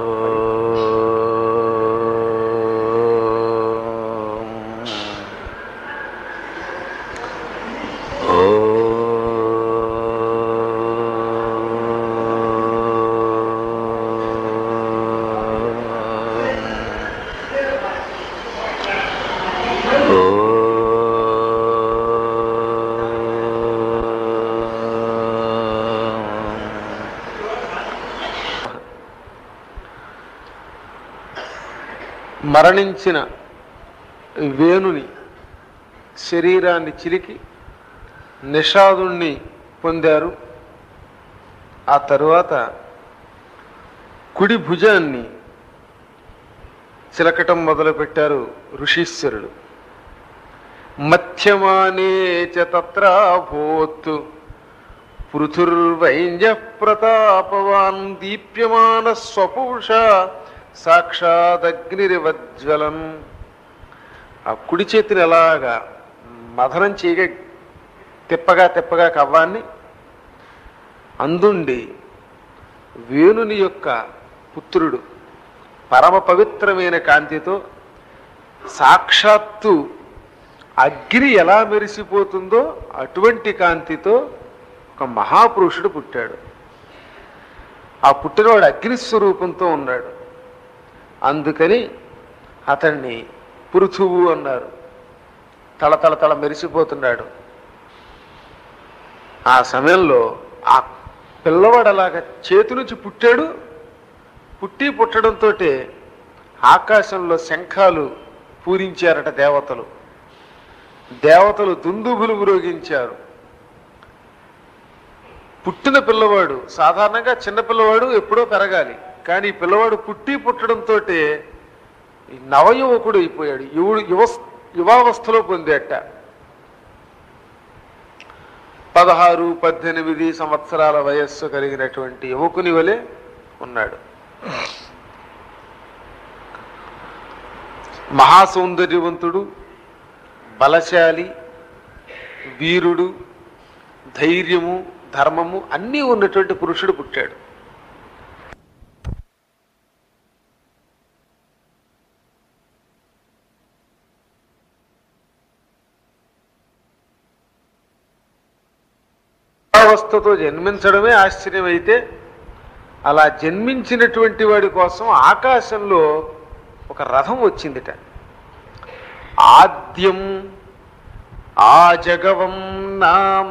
మరణించిన వేణుని శరీరాన్ని చిలికి నిషాదుణ్ణి పొందారు. ఆ తరువాత కుడి భుజాన్ని చిలకటం మొదలుపెట్టారు ఋషీశ్వరుడు. మధ్యమానే చ తత్రాభూత్ పృథుర్వైంజ ప్రతాపవాన్ దీప్యమాన స్వపురుష సాక్షాదగ్నిరివజ్వలన్. ఆ కుడి చేతిని ఎలాగా మథనం చేయగా తిప్పగా తిప్పగా కవ్వాన్ని అందుండి వేణుని యొక్క పుత్రుడు పరమ పవిత్రమైన కాంతితో సాక్షాత్తు అగ్ని ఎలా మెరిసిపోతుందో అటువంటి కాంతితో ఒక మహాపురుషుడు పుట్టాడు. ఆ పుట్టినవాడు అగ్నిస్వరూపంతో ఉన్నాడు. అందుకని అతన్ని పృథువు అన్నారు. తళతళ తళ మెరిసిపోతున్నాడు. ఆ సమయంలో ఆ పిల్లవాడు అలాగా చేతి నుంచి పుట్టాడు. పుట్టి పుట్టడంతో ఆకాశంలో శంఖాలు పూరించారట దేవతలు. దేవతలు దుందుబులు మ్రోగించారు. పుట్టిన పిల్లవాడు సాధారణంగా చిన్న పిల్లవాడు ఎప్పుడో పెరగాలి, కానీ ఈ పిల్లవాడు పుట్టి పుట్టడంతో నవయువకుడు అయిపోయాడు. యువుడు యువ యువావస్థలో పొందేట. పదహారు పద్దెనిమిది సంవత్సరాల వయస్సు కలిగినటువంటి యువకుని వలె ఉన్నాడు. మహాసౌందర్యవంతుడు, బలశాలి, వీరుడు, ధైర్యము, ధర్మము అన్నీ ఉన్నటువంటి పురుషుడు పుట్టాడు. అవస్థతో జన్మించడమే ఆశ్చర్యమైతే అలా జన్మించినటువంటి వాడి కోసం ఆకాశంలో ఒక రథం వచ్చిందిట. ఆద్యం ఆజగవం నామ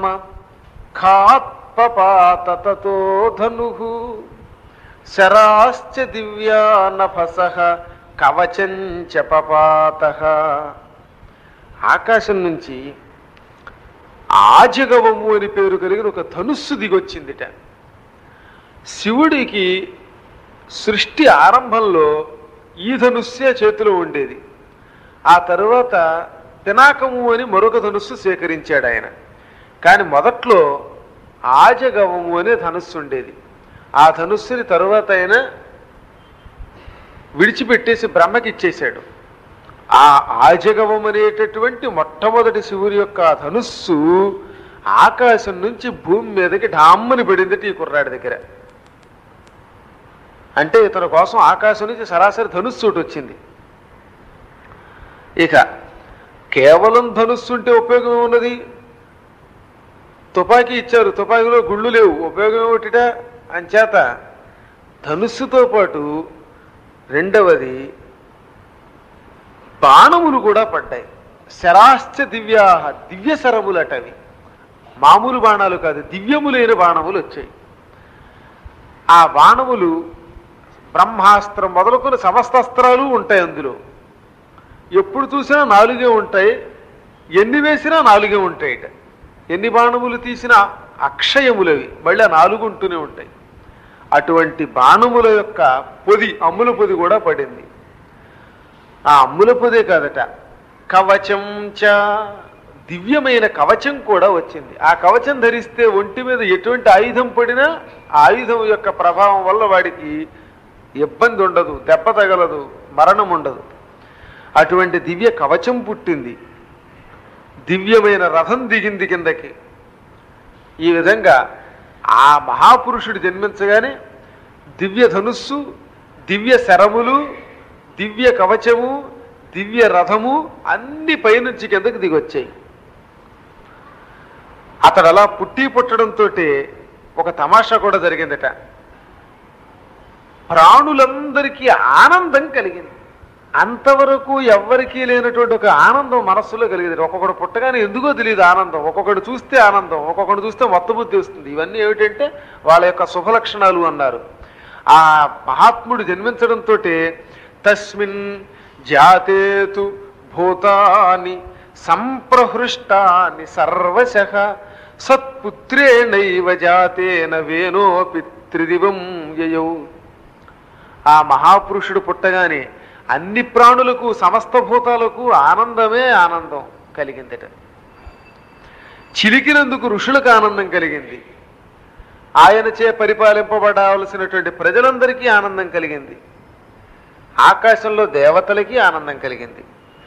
ఖాత్పపాత తతో ధనుః శరాశ్చ దివ్యా నభసః కవచంచ పపాతః. ఆకాశం నుంచి ఆజగవము అని పేరు కలిగిన ఒక ధనుస్సు దిగొచ్చిందిట. శివుడికి సృష్టి ఆరంభంలో ఈ ధనుస్సే చేతిలో ఉండేది. ఆ తరువాత పినాకము అని మరొక ధనుస్సు సేకరించాడు ఆయన. కానీ మొదట్లో ఆజగవము అనే ధనుస్సు ఉండేది. ఆ ధనుస్సుని తరువాత ఆయన విడిచిపెట్టేసి బ్రహ్మకి ఇచ్చేశాడు. ఆ ఆజగవం అనేటటువంటి మొట్టమొదటి శివుడి యొక్క ధనుస్సు ఆకాశం నుంచి భూమి మీదకి ఢామ్మని పడిందట ఈ కుర్రాడి దగ్గర. అంటే ఇతని కోసం ఆకాశం నుంచి సరాసరి ధనుస్సు ఒకటి వచ్చింది. ఇక కేవలం ధనుస్సు ఉంటే ఉపయోగం ఉన్నది. తుపాకీ ఇచ్చారు, తుపాకీలో గుళ్ళు లేవు, ఉపయోగం ఏమిటిట? అంచేత ధనుస్సుతో పాటు రెండవది బాణములు కూడా పడ్డాయి. శరాశ్చ దివ్యా, దివ్య శరములటవి, మామూలు బాణాలు కాదు, దివ్యములైన బాణములు వచ్చాయి. ఆ బాణములు బ్రహ్మాస్త్రం మొదలుకొని సమస్త అస్త్రాలు ఉంటాయి అందులో. ఎప్పుడు చూసినా నాలుగే ఉంటాయి, ఎన్ని వేసినా నాలుగే ఉంటాయిట. ఎన్ని బాణములు తీసినా అక్షయములవి, మళ్ళీ ఆ నాలుగు ఉంటూనే ఉంటాయి. అటువంటి బాణముల యొక్క పొది, అమ్ముల పొది కూడా పడింది. ఆ అమ్ముల పొదే కాదట, కవచం చ, దివ్యమైన కవచం కూడా వచ్చింది. ఆ కవచం ధరిస్తే ఒంటి మీద ఎటువంటి ఆయుధం పడినా ఆ ఆయుధం యొక్క ప్రభావం వల్ల వాడికి ఇబ్బంది ఉండదు, దెబ్బ తగలదు, మరణం ఉండదు. అటువంటి దివ్య కవచం పుట్టింది. దివ్యమైన రథం దిగింది కిందకి. ఈ విధంగా ఆ మహాపురుషుడు జన్మించగానే దివ్య ధనుస్సు, దివ్య శరములు, దివ్య కవచము, దివ్య రథము అన్ని పైనుంచి కిందకి దిగొచ్చాయి. అతడు అలా పుట్టి పుట్టడంతో ఒక తమాషా కూడా జరిగిందట. ప్రాణులందరికీ ఆనందం కలిగింది. అంతవరకు ఎవ్వరికీ లేనటువంటి ఒక ఆనందం మనస్సులో కలిగింది. ఒక్కొక్కడు పుట్టగానే ఎందుకో తెలియదు ఆనందం, ఒక్కొక్కడు చూస్తే ఆనందం, ఒక్కొక్కడు చూస్తే మొత్తం బుద్ధి వస్తుంది. ఇవన్నీ ఏమిటంటే వాళ్ళ యొక్క శుభలక్షణాలు అన్నారు. ఆ మహాత్ముడు జన్మించడంతో తస్మిన్ జాతేతు భూతాని సంప్రహృష్టాని సర్వశః సత్పుత్రేణైవ జాతేన వేనోపి త్రిదివం యయౌ. ఆ మహాపురుషుడు పుట్టగానే అన్ని ప్రాణులకు సమస్త భూతాలకు ఆనందమే ఆనందం కలిగిందట. చిలికినందుకు ఋషులకు ఆనందం కలిగింది, ఆయనచే పరిపాలింపబడాల్సినటువంటి ప్రజలందరికీ ఆనందం కలిగింది, ఆకాశంలో దేవతలకి ఆనందం కలిగింది.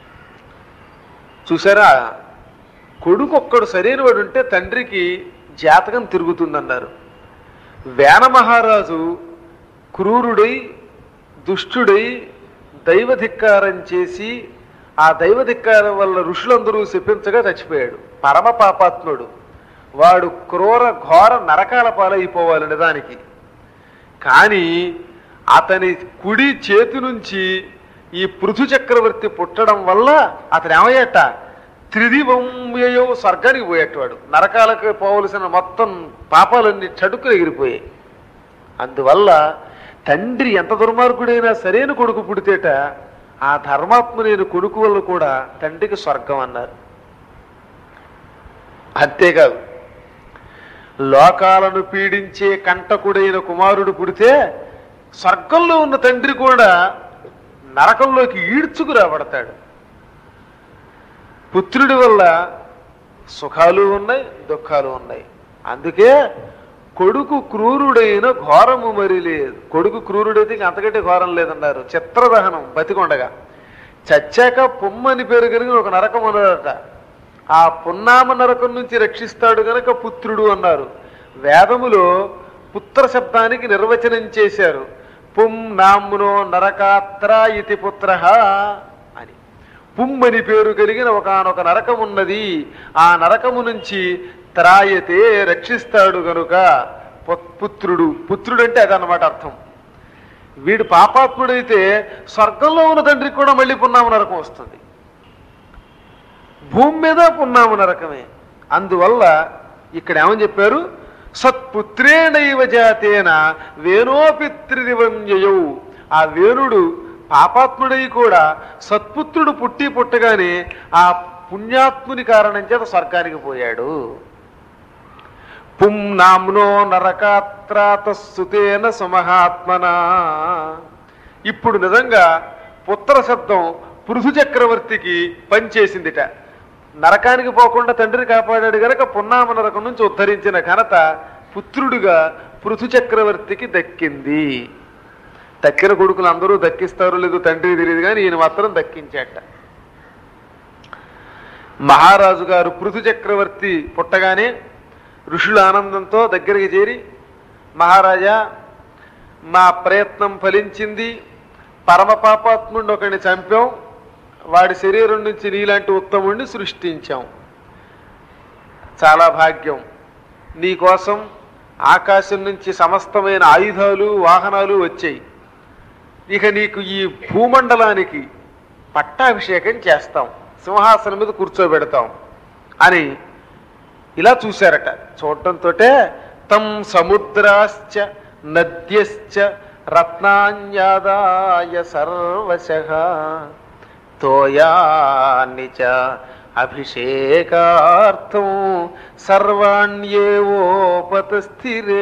చూసారా, కొడుకు ఒక్కడు సరైన వాడు ఉంటే తండ్రికి జాతకం తిరుగుతుందన్నారు. వేన మహారాజు క్రూరుడై దుష్టుడై దైవధిక్కారం చేసి ఆ దైవధిక్కారం వల్ల ఋషులందరూ శపించగా చచ్చిపోయాడు. పరమ పాపాత్ముడు వాడు, క్రూర ఘోర నరకాల పాలైపోవాలి నిజానికి. కానీ అతని కుడి చేతి నుంచి ఈ పృథు చక్రవర్తి పుట్టడం వల్ల అతను ఏమయ్యట, త్రిదివంయో స్వర్గానికి పోయేటవాడు. నరకాలకు పోవలసిన మొత్తం పాపాలన్నీ చటుకులు ఎగిరిపోయాయి. అందువల్ల తండ్రి ఎంత దుర్మార్గుడైనా సరైన కొడుకు పుడితేట ఆ ధర్మాత్ములైన కొడుకు వల్ల కూడా తండ్రికి స్వర్గం అన్నారు. అంతేకాదు, లోకాలను పీడించే కంటకుడైన కుమారుడు పుడితే స్వర్గంలో ఉన్న తండ్రి కూడా నరకంలోకి ఈడ్చుకు రాబడతాడు. పుత్రుడి వల్ల సుఖాలు ఉన్నాయి, దుఃఖాలు ఉన్నాయి. అందుకే కొడుకు క్రూరుడైన ఘోరము మరి లేదు. కొడుకు క్రూరుడైతే ఇంక అంతకంటే ఘోరం లేదన్నారు. చిత్రదహనం బతికొండగా. చచ్చాక పుమ్మని పేరు కలిగిన ఒక నరకం అన్నారట. ఆ పున్నామ నరకం నుంచి రక్షిస్తాడు గనక పుత్రుడు అన్నారు. వేదములో పుత్ర శబ్దానికి నిర్వచనం చేశారు. పుం నామ్నో నరకాత్ర ఇతి పుత్ర అని. పుమ్మని పేరు కలిగిన ఒకనొక నరకం ఉన్నది, ఆ నరకము నుంచి త్రాయతే రక్షిస్తాడు గనుక పుత్రుడు. పుత్రుడు అంటే అదన్నమాట అర్థం. వీడు పాపాత్ముడైతే స్వర్గంలో ఉన్న తండ్రికి కూడా మళ్ళీ పున్నామ నరకం వస్తుంది. భూమి మీద పున్నామ నరకమే. అందువల్ల ఇక్కడ ఏమని చెప్పారు, సత్పుత్రేణైవ జాతేన వేణోపిత్రిదివంజయౌ. ఆ వేణుడు పాపాత్ముడై కూడా సత్పుత్రుడు పుట్టి పుట్టగానే ఆ పుణ్యాత్ముని కారణం చేత స్వర్గానికి పోయాడు. పుం నామ్నో నరకాత్రాతస్తుతేన సుమహాత్మనా. ఇప్పుడు నిజంగా పుత్ర శబ్దం పృథు చక్రవర్తికి పనిచేసిందిట. నరకానికి పోకుండా తండ్రిని కాపాడాడు గనక పున్నామ నరకం నుంచి ఉద్ధరించిన ఘనత పుత్రుడుగా పృథు చక్రవర్తికి దక్కింది. దక్కిన కొడుకులు అందరూ దక్కిస్తారో లేదో తండ్రికి తెలియదు, కానీ ఈయన మాత్రం దక్కించాట. మహారాజు గారు పృథు చక్రవర్తి పుట్టగానే ఋషుల ఆనందంతో దగ్గరికి చేరి, మహారాజా మా ప్రయత్నం ఫలించింది, పరమ పాపాత్ముడిని ఒకడిని చంపాం, వాడి శరీరం నుంచి నీలాంటి ఉత్తముడిని సృష్టించాం, చాలా భాగ్యం. నీకోసం ఆకాశం నుంచి సమస్తమైన ఆయుధాలు వాహనాలు వచ్చాయి. ఇక నీకు ఈ భూమండలానికి పట్టాభిషేకం చేస్తాం, సింహాసనం మీద కూర్చోబెడతాం అని ఇలా చూశారట. చూడటంతో తం సముద్రాశ్చ నద్యశ్చ రత్నాన్యాదాయ సర్వశః తోయాని చ అభిషేకార్థం సర్వాణ్యేవోపతస్థిరే.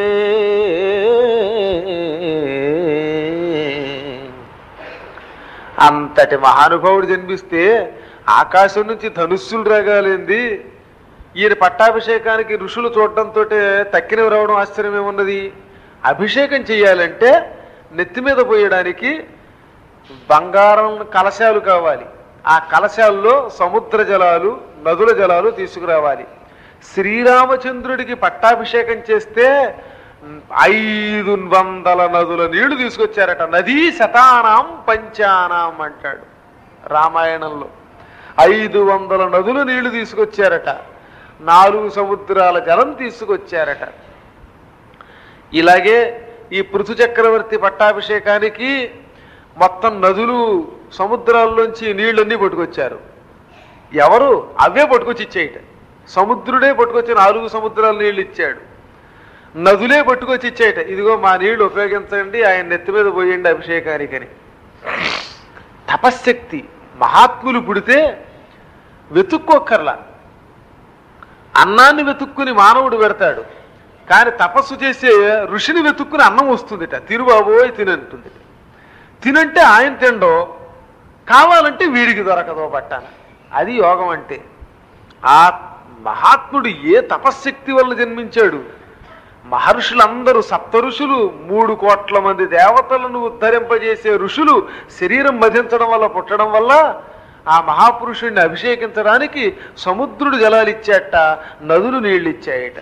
అంతటి మహానుభావుడు జన్మిస్తే ఆకాశం నుంచి ధనుస్సులు రాగాలేంది. ఈయన పట్టాభిషేకానికి ఋషులు చూడటంతో తక్కినవి రావడం ఆశ్చర్యమేమున్నది. అభిషేకం చెయ్యాలంటే నెత్తి మీద పోయడానికి బంగారం కలశాలు కావాలి. ఆ కలశాల్లో సముద్ర జలాలు నదుల జలాలు తీసుకురావాలి. శ్రీరామచంద్రుడికి పట్టాభిషేకం చేస్తే ఐదు వందల నదుల నీళ్లు తీసుకొచ్చారట. నదీ శతానాం పంచానాం అంటాడు రామాయణంలో. ఐదు వందల నదుల నీళ్లు తీసుకొచ్చారట, నాలుగు సముద్రాల జలం తీసుకొచ్చారట. ఇలాగే ఈ పృథు చక్రవర్తి పట్టాభిషేకానికి మొత్తం నదులు సముద్రాల్లోంచి నీళ్ళన్నీ పట్టుకొచ్చారు. ఎవరు? అవే పట్టుకొచ్చి ఇచ్చేయట. సముద్రుడే పట్టుకొచ్చి నాలుగు సముద్రాల నీళ్ళు ఇచ్చాడు, నదులే పట్టుకొచ్చి ఇచ్చేయట. ఇదిగో మా నీళ్లు ఉపయోగించండి, ఆయన నెత్తి మీద పోయండి అభిషేకానికని. తపశ్శక్తి. మహాత్ములు పుడితే వెతుక్కోక్కర్లా, అన్నాన్ని వెతుక్కుని మానవుడు పెడతాడు, కానీ తపస్సు చేసే ఋషిని వెతుక్కుని అన్నం వస్తుందిట. తిరుబాబోయ్ తినంటుంది. తినంటే ఆయన తిండో, కావాలంటే వీడికి దొరకదో పట్టాన. అది యోగం అంటే. ఆ మహాత్ముడు ఏ తపశ్శక్తి వల్ల జన్మించాడు? మహర్షులందరూ సప్త ఋషులు, మూడు కోట్ల మంది దేవతలను ఉద్ధరింపజేసే ఋషులు శరీరం మధించడం వల్ల పుట్టడం వల్ల ఆ మహాపురుషుడిని అభిషేకించడానికి సముద్రుడు జలాలు ఇచ్చాట, నదులు నీళ్ళు ఇచ్చాయట.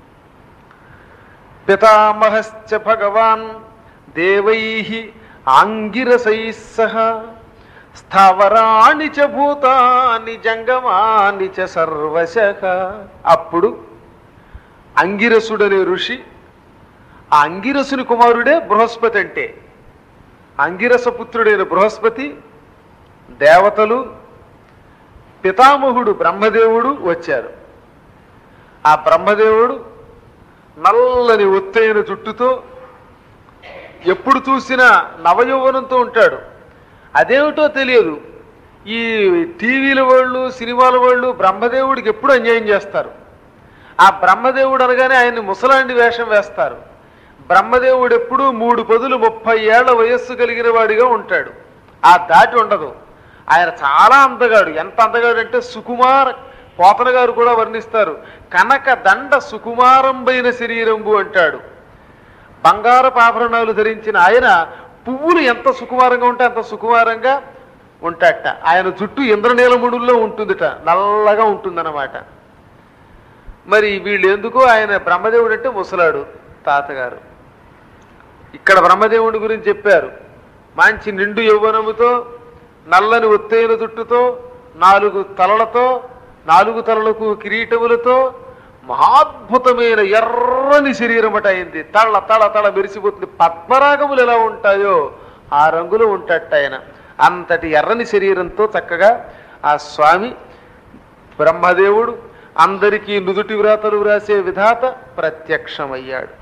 పితామహశ్చ భగవాన్ దేవై ఆంగిరసై సహ స్థావరాణి చ భూతాని జంగమాని చ సర్వశః. అప్పుడు అంగిరసుడనే ఋషి, ఆ అంగిరసుని కుమారుడే బృహస్పతి. అంటే అంగిరస పుత్రుడైన బృహస్పతి, దేవతలు, పితామహుడు బ్రహ్మదేవుడు వచ్చారు. ఆ బ్రహ్మదేవుడు నల్లని ఒత్తైన జుట్టుతో, ఎప్పుడు చూసినా నవయౌవనంతో ఉంటాడు. అదేమిటో తెలియదు, ఈ టీవీల వాళ్ళు, సినిమాల వాళ్ళు బ్రహ్మదేవుడికి ఎప్పుడు అన్యాయం చేస్తారు. ఆ బ్రహ్మదేవుడు అనగానే ఆయన్ని ముసలాండి వేషం వేస్తారు. బ్రహ్మదేవుడు ఎప్పుడు మూడు పదులు ముప్పై ఏళ్ల వయస్సు కలిగిన వాడిగా ఉంటాడు. ఆ దాటి ఉండదు. ఆయన చాలా అందగాడు. ఎంత అందగాడు అంటే సుకుమార, పోతన గారు కూడా వర్ణిస్తారు, కనక దండ సుకుమారంబైన శరీరంబు అంటాడు. బంగారపు ఆభరణాలు ధరించిన ఆయన పువ్వులు ఎంత సుకుమారంగా ఉంటే అంత సుకుమారంగా ఉంటాడట. ఆయన జుట్టు ఇంద్రనీలముడుల్లో ఉంటుందిట, నల్లగా ఉంటుందన్నమాట. మరి వీళ్ళు ఎందుకు, ఆయన బ్రహ్మదేవుడు అంటే ముసలాడు తాతగారు. ఇక్కడ బ్రహ్మదేవుడి గురించి చెప్పారు. మంచి నిండు యౌవనముతో, నల్లని ఒత్తైన జుట్టుతో, నాలుగు తలలతో, నాలుగు తలలకు కిరీటములతో, మహాద్భుతమైన ఎర్రని శరీరం అట అయింది. తళ తళ తళ మెరిసిపోతుంది. పద్మరాగములు ఎలా ఉంటాయో ఆ రంగులో ఉంటాట ఆయన. అంతటి ఎర్రని శరీరంతో చక్కగా ఆ స్వామి బ్రహ్మదేవుడు అందరికీ నుదుటి వ్రాతలు వ్రాసే విధాత ప్రత్యక్షమయ్యాడు.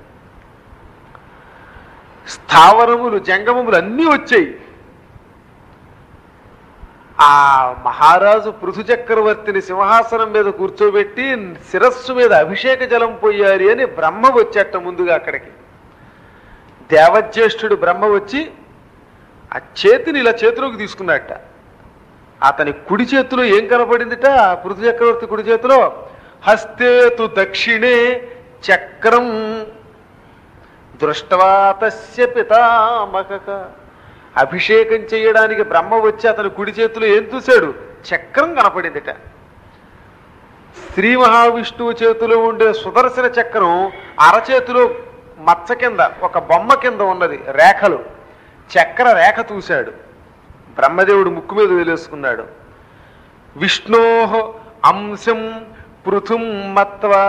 స్థావరములు, జంగమములు అన్నీ వచ్చాయి. ఆ మహారాజు పృథు చక్రవర్తిని సింహాసనం మీద కూర్చోబెట్టి శిరస్సు మీద అభిషేక జలం పోయాలి అని బ్రహ్మ వచ్చేట ముందుగా అక్కడికి. దేవజ్యేష్ఠుడు బ్రహ్మ వచ్చి ఆ చేతిని ఇలా చేతిలోకి తీసుకున్నట్ట. అతని కుడి చేతిలో ఏం కనపడిందిట? పృథు చక్రవర్తి కుడి చేతిలో హస్తేతు దక్షిణే చక్రం దృష్టవా తస్య పితామహః. అభిషేకం చేయడానికి బ్రహ్మ వచ్చి అతని కుడి చేతిలో ఏం చూశాడు? చక్రం కనపడిందిట. శ్రీ మహావిష్ణువు చేతిలో ఉండే సుదర్శన చక్రం అరచేతిలో మచ్చ కింద ఒక బొమ్మ కింద ఉన్నది, రేఖలు, చక్ర రేఖ చూశాడు. బ్రహ్మదేవుడు ముక్కు మీద వేలేసుకున్నాడు. విష్ణోః అంశం పృథుం మత్వా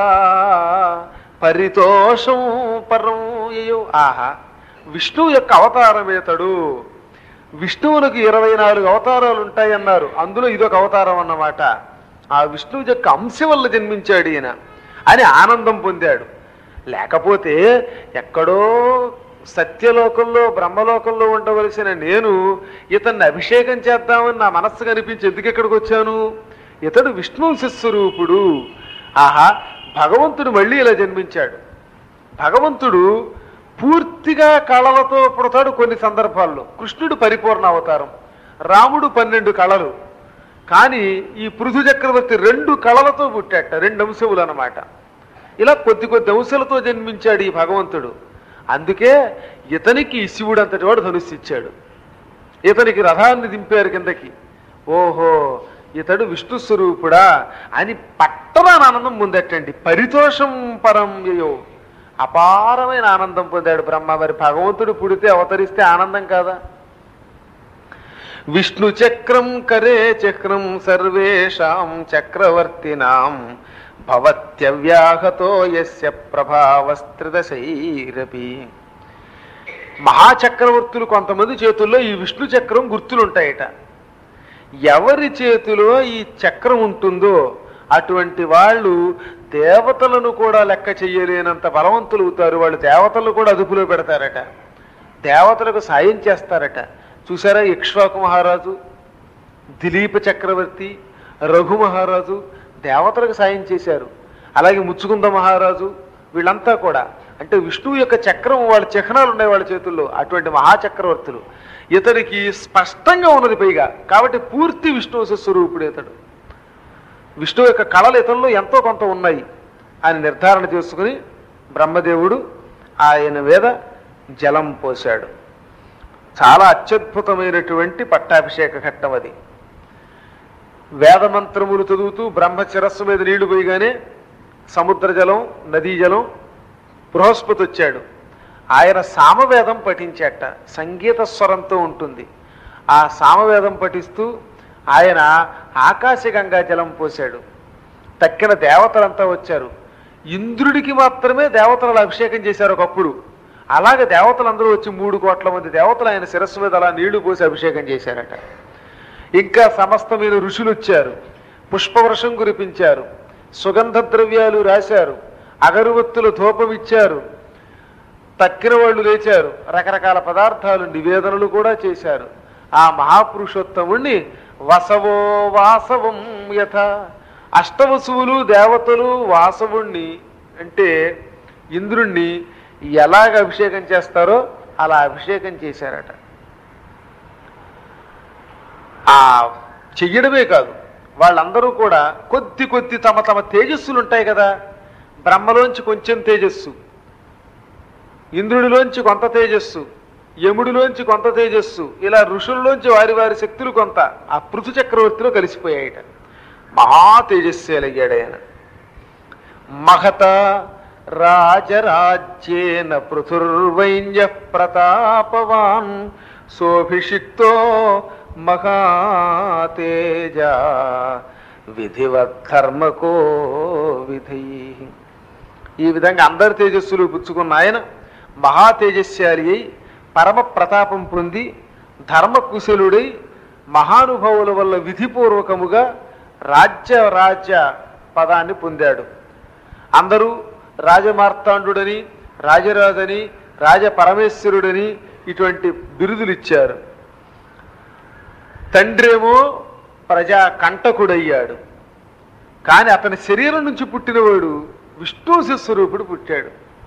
పరితోషం పరం యయో. ఆహా, విష్ణువు యొక్క అవతారమేతడు. విష్ణువులకు ఇరవై నాలుగు అవతారాలు ఉంటాయన్నారు, అందులో ఇదొక అవతారం అన్నమాట. ఆ విష్ణువు యొక్క అంశ వల్ల జన్మించాడు ఈయన అని ఆనందం పొందాడు. లేకపోతే ఎక్కడో సత్యలోకంలో బ్రహ్మలోకంలో ఉండవలసిన నేను ఇతన్ని అభిషేకం చేద్దామని నా మనస్సు కనిపించి ఎందుకు ఎక్కడికి వచ్చాను? ఇతడు విష్ణువంశ స్వరూపుడు. ఆహా, భగవంతుడు మళ్ళీ ఇలా జన్మించాడు. భగవంతుడు పూర్తిగా కళలతో పుడతాడు కొన్ని సందర్భాల్లో. కృష్ణుడు పరిపూర్ణ అవతారం, రాముడు పన్నెండు కళలు. కానీ ఈ పృథు చక్రవర్తి రెండు కళలతో పుట్టాట, రెండు అంశములు అన్నమాట. ఇలా కొద్ది కొద్ది అంశాలతో జన్మించాడు ఈ భగవంతుడు. అందుకే ఇతనికి శివుడు అంతటి వాడు ధనుస్సు ఇచ్చాడు. ఇతనికి రథాన్ని దింపారు కిందకి. ఓహో, ఇతడు విష్ణు స్వరూపుడా అని పట్టరాని ఆనందం పొందటండి. పరితోషం పరం యయో, అపారమైన ఆనందం పొందాడు బ్రహ్మ. మరి భగవంతుడు పుడితే అవతరిస్తే ఆనందం కాదా? విష్ణు చక్రం కరే చక్రం సర్వేషాం చక్రవర్తినాం భవత్యవ్యాహతో యస్య ప్రభావస్త్రిదశైరపి. మహాచక్రవర్తులు కొంతమంది చేతుల్లో ఈ విష్ణు చక్రం గుర్తులుంటాయట. ఎవరి చేతిలో ఈ చక్రం ఉంటుందో అటువంటి వాళ్ళు దేవతలను కూడా లెక్క చెయ్యలేనంత బలవంతులు అవుతారు. వాళ్ళు దేవతలను కూడా అదుపులో పెడతారట, దేవతలకు సాయం చేస్తారట. చూసారా, ఇక్ష్వాకు మహారాజు, దిలీప చక్రవర్తి, రఘు మహారాజు దేవతలకు సాయం చేశారు. అలాగే ముచ్చుకుంద మహారాజు, వీళ్ళంతా కూడా అంటే విష్ణువు యొక్క చక్రం వాళ్ళ చిహ్నాలు ఉన్నాయి వాళ్ళ చేతుల్లో, అటువంటి మహాచక్రవర్తులు. ఇతనికి స్పష్టంగా ఉన్నది పైగా, కాబట్టి పూర్తి విష్ణువు స్వరూపుడు ఇతడు. విష్ణువు యొక్క కళలు ఇతనిలో ఎంతో కొంత ఉన్నాయి అని నిర్ధారణ చేసుకుని బ్రహ్మదేవుడు ఆయన మీద జలం పోశాడు. చాలా అత్యద్భుతమైనటువంటి పట్టాభిషేక ఘట్టం అది. వేదమంత్రములు చదువుతూ బ్రహ్మ శిరస్సు మీద నీళ్లు పోయగానే సముద్ర జలం, నదీ జలం, బృహస్పతి వచ్చాడు. ఆయన సామవేదం పఠించాట, సంగీత స్వరంతో ఉంటుంది. ఆ సామవేదం పఠిస్తూ ఆయన ఆకాశగంగా జలం పోశాడు. తక్కిన దేవతలంతా వచ్చారు. ఇంద్రుడికి మాత్రమే దేవతలు అభిషేకం చేశారు ఒకప్పుడు. అలాగే దేవతలందరూ వచ్చి మూడు కోట్ల మంది దేవతలు ఆయన శిరస్సు మీద అలా నీళ్లు పోసి అభిషేకం చేశారట. ఇంకా సమస్తమైన ఋషులు వచ్చారు, పుష్పవర్షం కురిపించారు, సుగంధ ద్రవ్యాలు రాశారు, అగరువత్తుల ధూపం ఇచ్చారు, తక్కిన వాళ్ళు లేచారు, రకరకాల పదార్థాలు నివేదనలు కూడా చేశారు. ఆ మహాపురుషోత్తముణ్ణి వసవో వాసవం యథ, అష్టవసువులు దేవతలు వాసవుణ్ణి అంటే ఇంద్రుణ్ణి ఎలాగ అభిషేకం చేస్తారో అలా అభిషేకం చేశారట. ఆ చెయ్యడమే కాదు, వాళ్ళందరూ కూడా కొద్ది కొద్ది తమ తమ తేజస్సులు ఉంటాయి కదా, బ్రహ్మలోంచి కొంచెం తేజస్సు, ఇంద్రుడిలోంచి కొంత తేజస్సు, యముడిలోంచి కొంత తేజస్సు, ఇలా ఋషుల్లోంచి వారి వారి శక్తులు కొంత ఆ పృథు చక్రవర్తిలో కలిసిపోయాయట. మహా తేజస్సేలయ్యాడు ఆయన. మహత రాజరాజ్యేన పృథుర్వైన్య ప్రతాపవాన్ శోభిషిక్తో మహాతేజ విధివద్ధర్మకో విధి. ఈ విధంగా అందరి తేజస్సులు పుచ్చుకున్న ఆయన మహా తేజస్శాలి అయి పరమ ప్రతాపం పొంది ధర్మకుశలుడై మహానుభావుల వల్ల విధిపూర్వకముగా రాజ్య రాజ్య పదాన్ని పొందాడు. అందరూ రాజమార్తాండుడని, రాజరాజని, రాజపరమేశ్వరుడని ఇటువంటి బిరుదులు ఇచ్చారు. తండ్రేమో ప్రజా కంటకుడయ్యాడు, కానీ అతని శరీరం నుంచి పుట్టినవాడు విష్ణు స్వరూపుడు పుట్టాడు.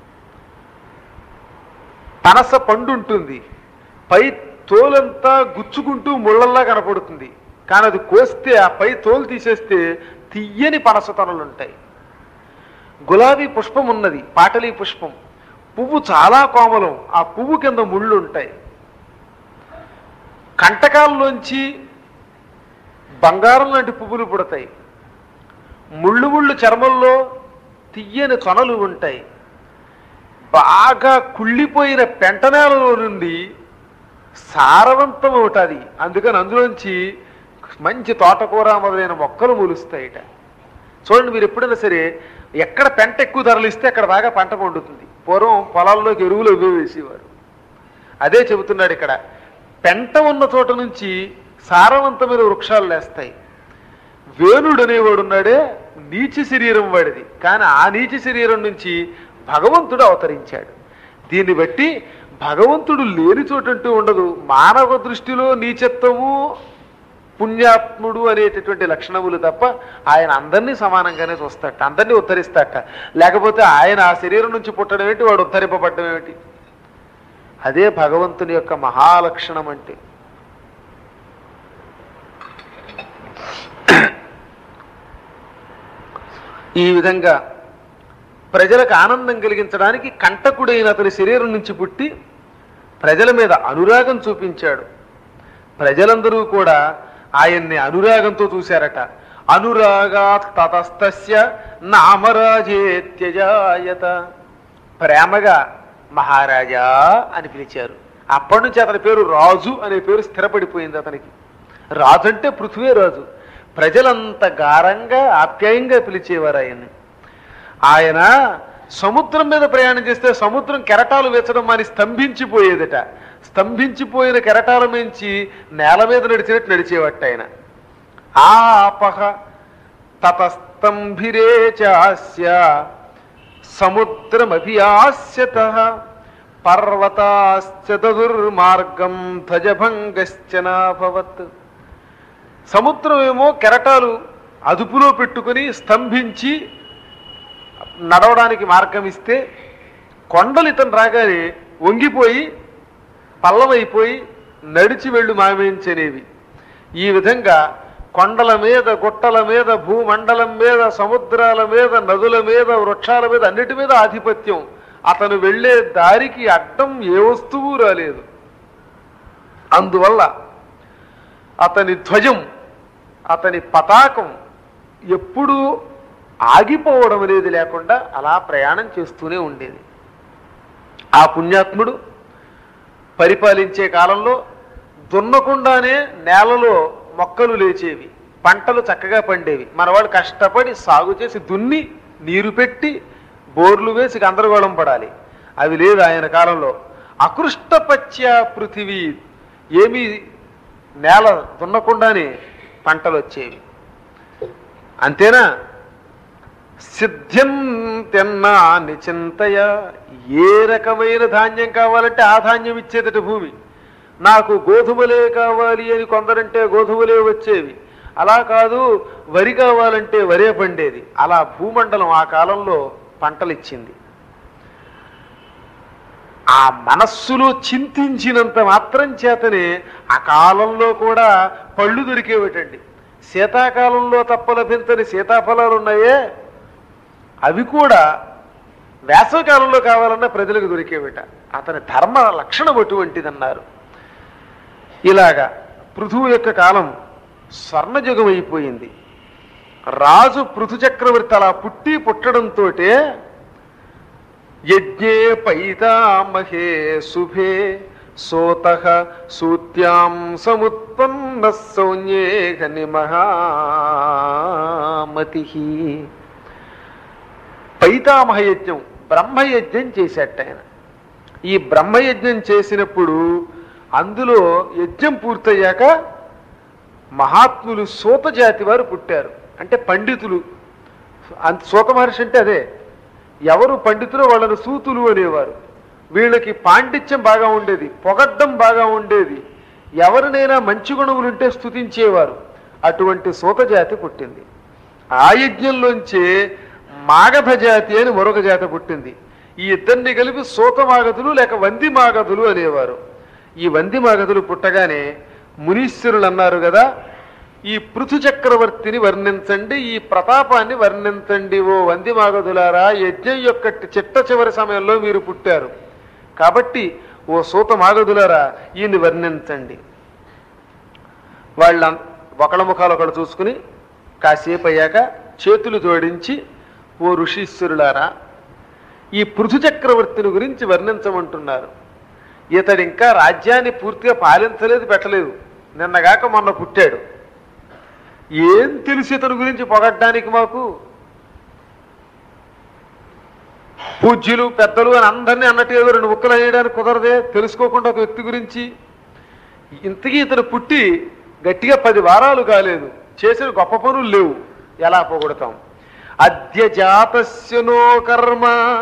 పనస పండు ఉంటుంది, పై తోలంతా గుచ్చుకుంటూ ముళ్ళల్లా కనపడుతుంది, కానీ అది కోస్తే ఆ పై తోలు తీసేస్తే తియ్యని పనసతనులు ఉంటాయి. గులాబీ పుష్పం ఉన్నది, పాటలీ పుష్పం, పువ్వు చాలా కోమలం, ఆ పువ్వు కింద ముళ్ళు ఉంటాయి. కంటకాల్లోంచి బంగారం లాంటి పువ్వులు పుడతాయి. ముళ్ళు ముళ్ళు చర్మంలో తియ్యని తొనలు ఉంటాయి. బాగా కుళ్ళిపోయిన పెంటనేలలో నుండి సారవంతం అవుతుంది, అందుకని అందులోంచి మంచి తోటకూర మొదలైన మొక్కలు మొలుస్తాయిట. చూడండి, మీరు ఎప్పుడైనా సరే ఎక్కడ పెంట ఎక్కువ ధరలిస్తే అక్కడ బాగా పంట పండుతుంది. పూర్వం పొలాల్లోకి ఎరువులు అవి వేసేవారు. అదే చెబుతున్నాడు ఇక్కడ. పెంట ఉన్న చోట నుంచి సారవంతమైన వృక్షాలు లేస్తాయి. వేణుడు అనేవాడు ఉన్నాడే, నీచ శరీరం వాడిది, కానీ ఆ నీచ శరీరం నుంచి భగవంతుడు అవతరించాడు. దీన్ని బట్టి భగవంతుడు లేని చోటంటూ ఉండదు. మానవ దృష్టిలో నీచత్వము, పుణ్యాత్ముడు అనేటటువంటి లక్షణములు తప్ప ఆయన అందరినీ సమానంగానే చూస్తాట, అందరినీ ఉద్ధరిస్తాట. లేకపోతే ఆయన ఆ శరీరం నుంచి పుట్టడం ఏంటి, వాడు ఉద్ధరింపబడ్డం ఏమిటి? అదే భగవంతుని యొక్క మహాలక్షణం అంటే. ఈ విధంగా ప్రజలకు ఆనందం కలిగించడానికి కంటకుడైన అతని శరీరం నుంచి పుట్టి ప్రజల మీద అనురాగం చూపించాడు. ప్రజలందరూ కూడా ఆయన్ని అనురాగంతో చూశారట. అనురాగాత్ తతస్తస్య నామరాజేత్యజాయత, ప్రేమగా మహారాజా అని పిలిచారు. అప్పటి నుంచి అతని పేరు రాజు అనే పేరు స్థిరపడిపోయింది అతనికి. రాజు అంటే పృథ్వీ రాజు. ప్రజలంత గారంగా ఆప్యాయంగా పిలిచేవారు ఆయన్ని. ఆయన సముద్రం మీద ప్రయాణం చేస్తే సముద్రం కెరటాలు వేచడం మాని స్తంభించిపోయేదట. స్తంభించిపోయిన కెరటాల మించి నేల మీద నడిచినట్టు నడిచేవట ఆయన. ఆపహ తతస్తంభిరే చాస్య సముద్రమభియాస్యత పర్వతాశ్చతుర్మార్గం ధ్వజభంగశ్చనాభవత్. సముద్రం ఏమో కెరటాలు అదుపులో పెట్టుకుని స్తంభించి నడవడానికి మార్గం ఇస్తే, కొండలు ఇతను రాగానే వంగిపోయి పల్లమైపోయి నడిచి వెళ్ళు మామేంచనేవి. ఈ విధంగా కొండల మీద, గుట్టల మీద, భూమండలం మీద, సముద్రాల మీద, నదుల మీద, వృక్షాల మీద, అన్నిటి మీద ఆధిపత్యం. అతను వెళ్ళే దారికి అడ్డం ఏ వస్తువు రాలేదు. అందువల్ల అతని ధ్వజం, అతని పతాకం ఎప్పుడూ ఆగిపోవడం అనేది లేకుండా అలా ప్రయాణం చేస్తూనే ఉండేది. ఆ పుణ్యాత్ముడు పరిపాలించే కాలంలో దున్నకుండానే నేలలో మొక్కలు లేచేవి, పంటలు చక్కగా పండేవి. మనవాళ్ళు కష్టపడి సాగు చేసి దున్ని నీరు పెట్టి బోర్లు వేసి గందరగోళం పడాలి. అవి లేదు ఆయన కాలంలో. అకృష్టపత్య పృథివీ, ఏమీ నేల దున్నకుండానే పంటలు వచ్చేవి. అంతేనా? సిద్ధ్యం తెన్నా నిచింతయ, ఏ రకమైన ధాన్యం కావాలంటే ఆ ధాన్యం ఇచ్చేదట భూమి. నాకు గోధుమలే కావాలి అని కొందరంటే గోధుమలే వచ్చేవి. అలా కాదు, వరి కావాలంటే వరే పండేది. అలా భూమండలం ఆ కాలంలో పంటలు ఇచ్చింది. ఆ మనస్సులో చింతించినంత మాత్రం చేతనే ఆ కాలంలో కూడా పళ్ళు దొరికేవిటండి. శీతాకాలంలో తప్ప లభించని సీతాఫలాలు ఉన్నాయే, అవి కూడా వేసవికాలంలో కావాలన్నా ప్రజలకు దొరికేవిట. అతని ధర్మ లక్షణం అటువంటిదన్నారు. ఇలాగా పృథువు యొక్క కాలం స్వర్ణయుగం అయిపోయింది. రాజు పృథు చక్రవర్తి అలా పుట్టి పుట్టడంతో యజ్ఞే పైతామహే శుభే సోతః సూత్యాం సముత్పన్న సౌన్యేఘ నిమహామతి. పైతామహ యజ్ఞం, బ్రహ్మయజ్ఞం చేసేట ఆయన. ఈ బ్రహ్మయజ్ఞం చేసినప్పుడు అందులో యజ్ఞం పూర్తయ్యాక మహాత్ములు సూత జాతి వారు పుట్టారు. అంటే పండితులు. సూత మహర్షి అంటే అదే. ఎవరు పండితులు వాళ్ళను సూతులు అనేవారు. వీళ్ళకి పాండిత్యం బాగా ఉండేది, పొగడ్డం బాగా ఉండేది, ఎవరినైనా మంచి గుణములుంటే స్తుతించేవారు. అటువంటి సూత జాతి పుట్టింది. ఆ యజ్ఞంలోంచే మాగధ జాతి అని మరొక జాతి పుట్టింది. ఈ ఇద్దరిని కలిపి సూత మాగధులు లేక వంది మాగధులు అనేవారు. ఈ వంది మాగధులు పుట్టగానే మునీశ్వరులు అన్నారు కదా, ఈ పృథు చక్రవర్తిని వర్ణించండి, ఈ ప్రతాపాన్ని వర్ణించండి ఓ వంది మాగధులారా. యజ్ఞం యొక్క చిట్ట చివరి సమయంలో మీరు పుట్టారు కాబట్టి ఓ సూత మాగధులారా ఈయన్ని వర్ణించండి. వాళ్ళ ఒకళ్ళ ముఖాలు ఒకళ్ళు చూసుకుని కాసేపు అయ్యాక చేతులు జోడించి ఓ ఋషీశ్వరులారా ఈ పృథు చక్రవర్తిని గురించి వర్ణించమంటున్నారు. ఇతడు ఇంకా రాజ్యాన్ని పూర్తిగా పాలించలేదు, పెట్టలేదు, నిన్నగాక మొన్న పుట్టాడు. ఏం తెలిసి ఇతని గురించి పొగడ్డానికి మాకు? పూజ్యులు పెద్దలు అని అందరినీ అన్నట్టు ఏదో రెండు ముక్కలు వేయడానికి కుదరదే తెలుసుకోకుండా ఒక వ్యక్తి గురించి. ఇంతకీ ఇతను పుట్టి గట్టిగా పది వారాలు కాలేదు, చేసిన గొప్ప పనులు లేవు, ఎలా పొగడతాం? అద్య జాతస్య నో కర్మ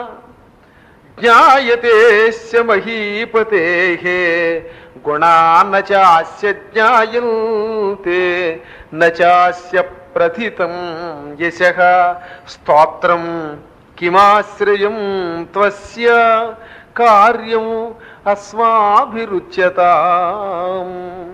జ్ఞాయతేస్య మహీపతే గుణాన్న చాస్య జ్ఞాయంతే నాస్య ప్రథితం యశః స్తోత్రం కిమాశ్రయం త్వస్య కార్యం అస్మాభిరుచ్యతాం.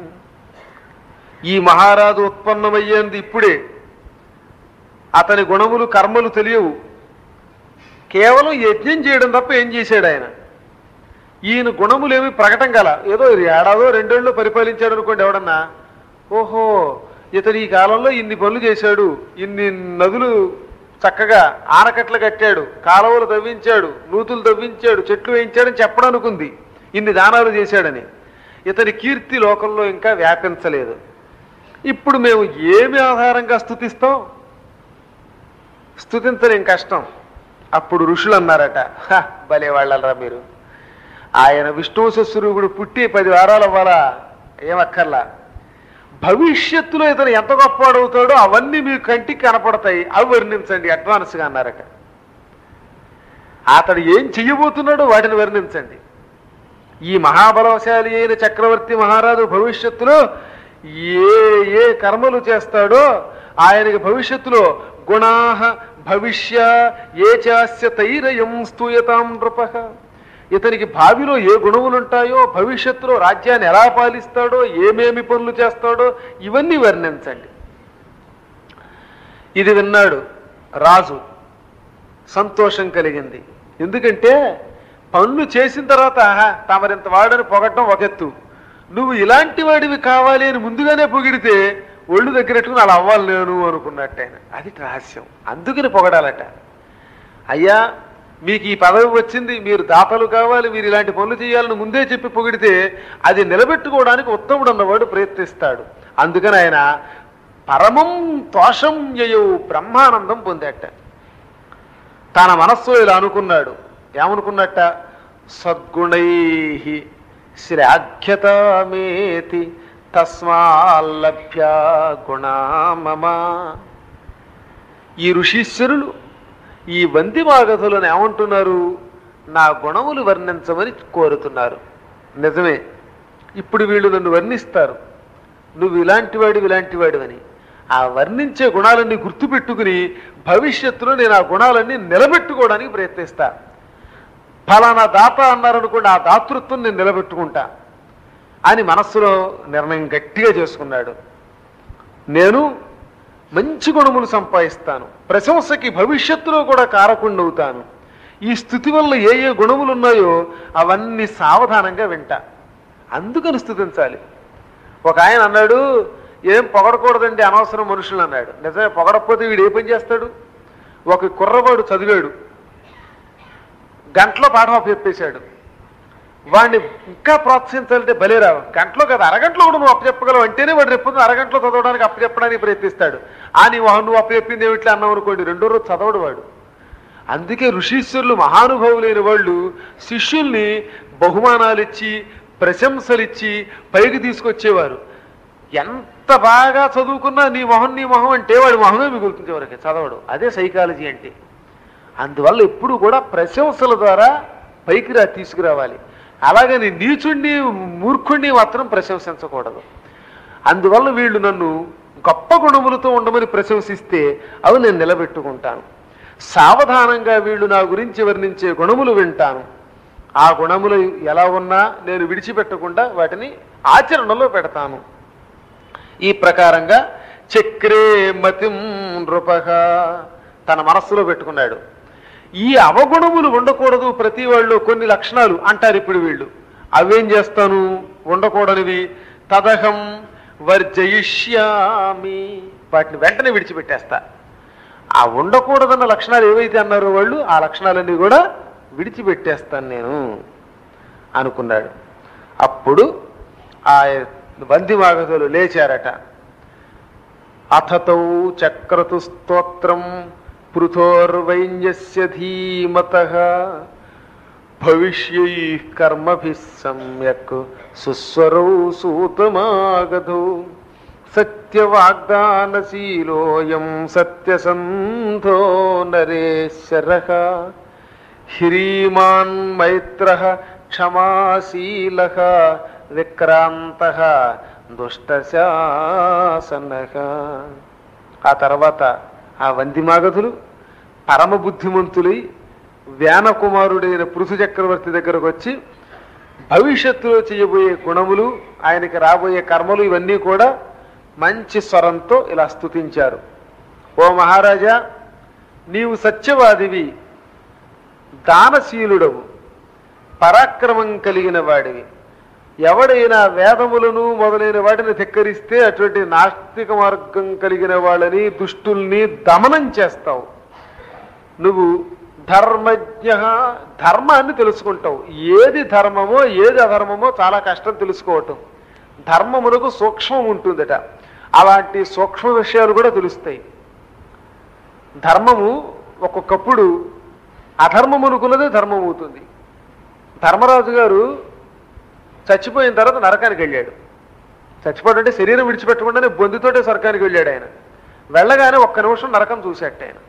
ఈ మహారాజు ఉత్పన్నమయ్యేంది ఇప్పుడే. అతని గుణములు కర్మలు తెలియవు, కేవలం యజ్ఞం చేయడం తప్ప ఏం చేశాడు ఆయన? ఈయన గుణములేమి ప్రకటన గల, ఏదో ఏడాదో రెండేళ్ళు పరిపాలించాడు అనుకోండి ఎవడన్నా, ఓహో ఇతడు ఈ కాలంలో ఇన్ని పనులు చేశాడు, ఇన్ని నదులు చక్కగా ఆనకట్లు కట్టాడు, కాలువలు తవ్వించాడు, నూతులు తవ్వించాడు, చెట్లు వేయించాడని చెప్పడం అనుకుంది, ఇన్ని దానాలు చేశాడని. ఇతని కీర్తి లోకంలో ఇంకా వ్యాపించలేదు. ఇప్పుడు మేము ఏమి ఆధారంగా స్తుతిస్తాం? స్తుతించలేం, కష్టం. అప్పుడు ఋషులు అన్నారట, భలే వాళ్ళరా మీరు, ఆయన విష్ణువు శస్వరూపుడు పుట్టి పది వారాలు అవ్వాలా? ఏమక్కర్లా. భవిష్యత్తులో ఇతను ఎంత గొప్పవాడవుతాడో అవన్నీ మీ కంటికి కనపడతాయి, అవి వర్ణించండి అడ్వాన్స్గా అన్నారట. అతడు ఏం చెయ్యబోతున్నాడో వాటిని వర్ణించండి. ఈ మహాబలశాలి అయిన చక్రవర్తి మహారాజు భవిష్యత్తులో ఏ ఏ కర్మలు చేస్తాడో ఆయనకి భవిష్యత్తులో గుణాహ భవిష్య ఏ చాస్య తైరయం స్తూయతాం నృపః, ఇతనికి భావిలో ఏ గుణములుంటాయో, భవిష్యత్తులో రాజ్యాన్ని ఎలా పాలిస్తాడో, ఏమేమి పనులు చేస్తాడో ఇవన్నీ వర్ణించండి. ఇది విన్నాడు రాజు. సంతోషం కలిగింది. ఎందుకంటే పనులు చేసిన తర్వాత తమరింత వాడని పొగట్టడం ఒక ఎత్తు, నువ్వు ఇలాంటి వాడివి కావాలి అని ముందుగానే పొగిడితే ఒళ్ళు దగ్గరెట్టుకుని అలా అవ్వాలి నేను అనుకున్నట్టు ఆయన. అది రహస్యం. అందుకని పొగడాలట. అయ్యా మీకు ఈ పదవి వచ్చింది, మీరు దాతలు కావాలి, మీరు ఇలాంటి పనులు చేయాలని ముందే చెప్పి పొగిడితే అది నిలబెట్టుకోవడానికి ఉత్తముడు అన్నవాడు ప్రయత్నిస్తాడు. అందుకని ఆయన పరమం తోషం యయౌ బ్రహ్మానందం పొందేట. తన మనస్సులో ఇలా అనుకున్నాడు. ఏమనుకున్నట్ట? సద్గుణై శ్లాఘ్యతామేతి తస్మాల్లభ్య గుణా మమ. ఈ ఋషీశ్వరులు ఈ వందిమాగధులను ఏమంటున్నారు? నా గుణములు వర్ణించమని కోరుతున్నారు. నిజమే, ఇప్పుడు వీళ్ళు నన్ను వర్ణిస్తారు, నువ్వు ఇలాంటి వాడివి ఇలాంటి వాడివని. ఆ వర్ణించే గుణాలన్నీ గుర్తుపెట్టుకుని భవిష్యత్తులో నేను ఆ గుణాలన్నీ నిలబెట్టుకోవడానికి ప్రయత్నిస్తా. ఫలానా దాత అన్నారనుకోండి, ఆ దాతృత్వం నేను నిలబెట్టుకుంటా అని మనస్సులో నిర్ణయం గట్టిగా చేసుకున్నాడు. నేను మంచి గుణములు సంపాదిస్తాను, ప్రశంసకి భవిష్యత్తులో కూడా కారకుండా అవుతాను. ఈ స్థుతి వల్ల ఏ ఏ గుణములు ఉన్నాయో అవన్నీ సావధానంగా వింటా, అందుకని స్థుతించాలి. ఒక ఆయన అన్నాడు, ఏం పొగడకూడదండి అనవసరం మనుషులు అన్నాడు. నిజమే, పొగడకపోతే వీడు ఏ పని చేస్తాడు? ఒక కుర్రవాడు చదివాడు, గంటలో పాఠం అప్పచెప్పేశాడు. వాడిని ఇంకా ప్రోత్సహించాలంటే భలేరా, గంటలో కదా అరగంటలో కూడా నువ్వు అప్పచెప్పగలవు అంటేనే వాడు రేపు అరగంటలో చదవడానికి అప్పచెప్పడానికి ప్రయత్నిస్తాడు. ఆ నీ నువ్వు అప్పచెప్పింది ఏమిట్లా అన్నావు అనుకోండి, రెండో రోజు చదవడు వాడు. అందుకే ఋషీశ్వరులు మహానుభావులైన వాళ్ళు శిష్యుల్ని బహుమానాలు ఇచ్చి ప్రశంసలు ఇచ్చి పైకి తీసుకొచ్చేవారు. ఎంత బాగా చదువుకున్నా నీ మొహం నీ మొహం అంటే వాడి మొహమే మిగులుతుంది వరకే, చదవడు. అదే సైకాలజీ అంటే. అందువల్ల ఎప్పుడు కూడా ప్రశంసల ద్వారా పైకి రా తీసుకురావాలి. అలాగని నీచుణ్ణి మూర్ఖుణ్ణి మాత్రం ప్రశంసించకూడదు. అందువల్ల వీళ్ళు నన్ను గొప్ప గుణములతో ఉండమని ప్రశంసిస్తే అవి నేను నిలబెట్టుకుంటాను. సావధానంగా వీళ్ళు నా గురించి వర్ణించే గుణములు వింటాను. ఆ గుణములు ఎలా ఉన్నా నేను విడిచిపెట్టకుండా వాటిని ఆచరణలో పెడతాను. ఈ ప్రకారంగా చక్రే మతిం నృపః తన మనస్సులో పెట్టుకున్నాడు. ఈ అవగుణములు ఉండకూడదు ప్రతి వాళ్ళు, కొన్ని లక్షణాలు అంటారు ఇప్పుడు వీళ్ళు. అవేం చేస్తాను? ఉండకూడనివి. తదహం వర్జయిష్యామి, వాటిని వెంటనే విడిచిపెట్టేస్తా. ఆ ఉండకూడదన్న లక్షణాలు ఏవైతే అన్నారో వాళ్ళు, ఆ లక్షణాలన్నీ కూడా విడిచిపెట్టేస్తాను నేను అనుకున్నాడు. అప్పుడు ఆ వందిమాగధులు లేచారట. అథతౌ చక్రతు స్తోత్రం పృథోర్వైన్యస్య ధీమతః భవిష్యైః కర్మభిః సమ్యక్ సుస్వరౌ సూతమాగధౌ సత్యవాగ్దానశీలోయం సత్యసంధో నరేశ్వరః హ్రీమాన్ మైత్రః క్షమాశీలః విక్రాంతః దుష్టశాసనః. ఆ తర్వాత ఆ వందిమాగధులు పరమ బుద్ధిమంతులై వ్యానకుమారుడైన పృథు చక్రవర్తి దగ్గరకు వచ్చి భవిష్యత్తులో చేయబోయే గుణములు, ఆయనకి రాబోయే కర్మలు ఇవన్నీ కూడా మంచి స్వరంతో ఇలా స్తుతించారు. ఓ మహారాజా, నీవు సత్యవాదివి, దానశీలుడవు, పరాక్రమం కలిగిన వాడివి. ఎవడైనా వేదములను మొదలైన వాటిని ధిక్కరిస్తే అటువంటి నాస్తిక మార్గం కలిగిన వాళ్ళని, దుష్టుల్ని దమనం చేస్తావు. నువ్వు ధర్మజ్ఞ, ధర్మాన్ని తెలుసుకుంటావు. ఏది ధర్మమో ఏది అధర్మమో చాలా కష్టం తెలుసుకోవటం. ధర్మమునకు సూక్ష్మం ఉంటుందట, అలాంటి సూక్ష్మ విషయాలు కూడా తెలుస్తాయి. ధర్మము ఒక్కొక్కప్పుడు అధర్మం అనుకున్నదే ధర్మం అవుతుంది. ధర్మరాజు గారు చచ్చిపోయిన తర్వాత నరకానికి వెళ్ళాడు. చచ్చిపోవడం అంటే శరీరం విడిచిపెట్టకుండానే బొందితోటే స్వర్గానికి వెళ్ళాడు. ఆయన వెళ్ళగానే ఒక్క నిమిషం నరకం చూసేట ఆయన.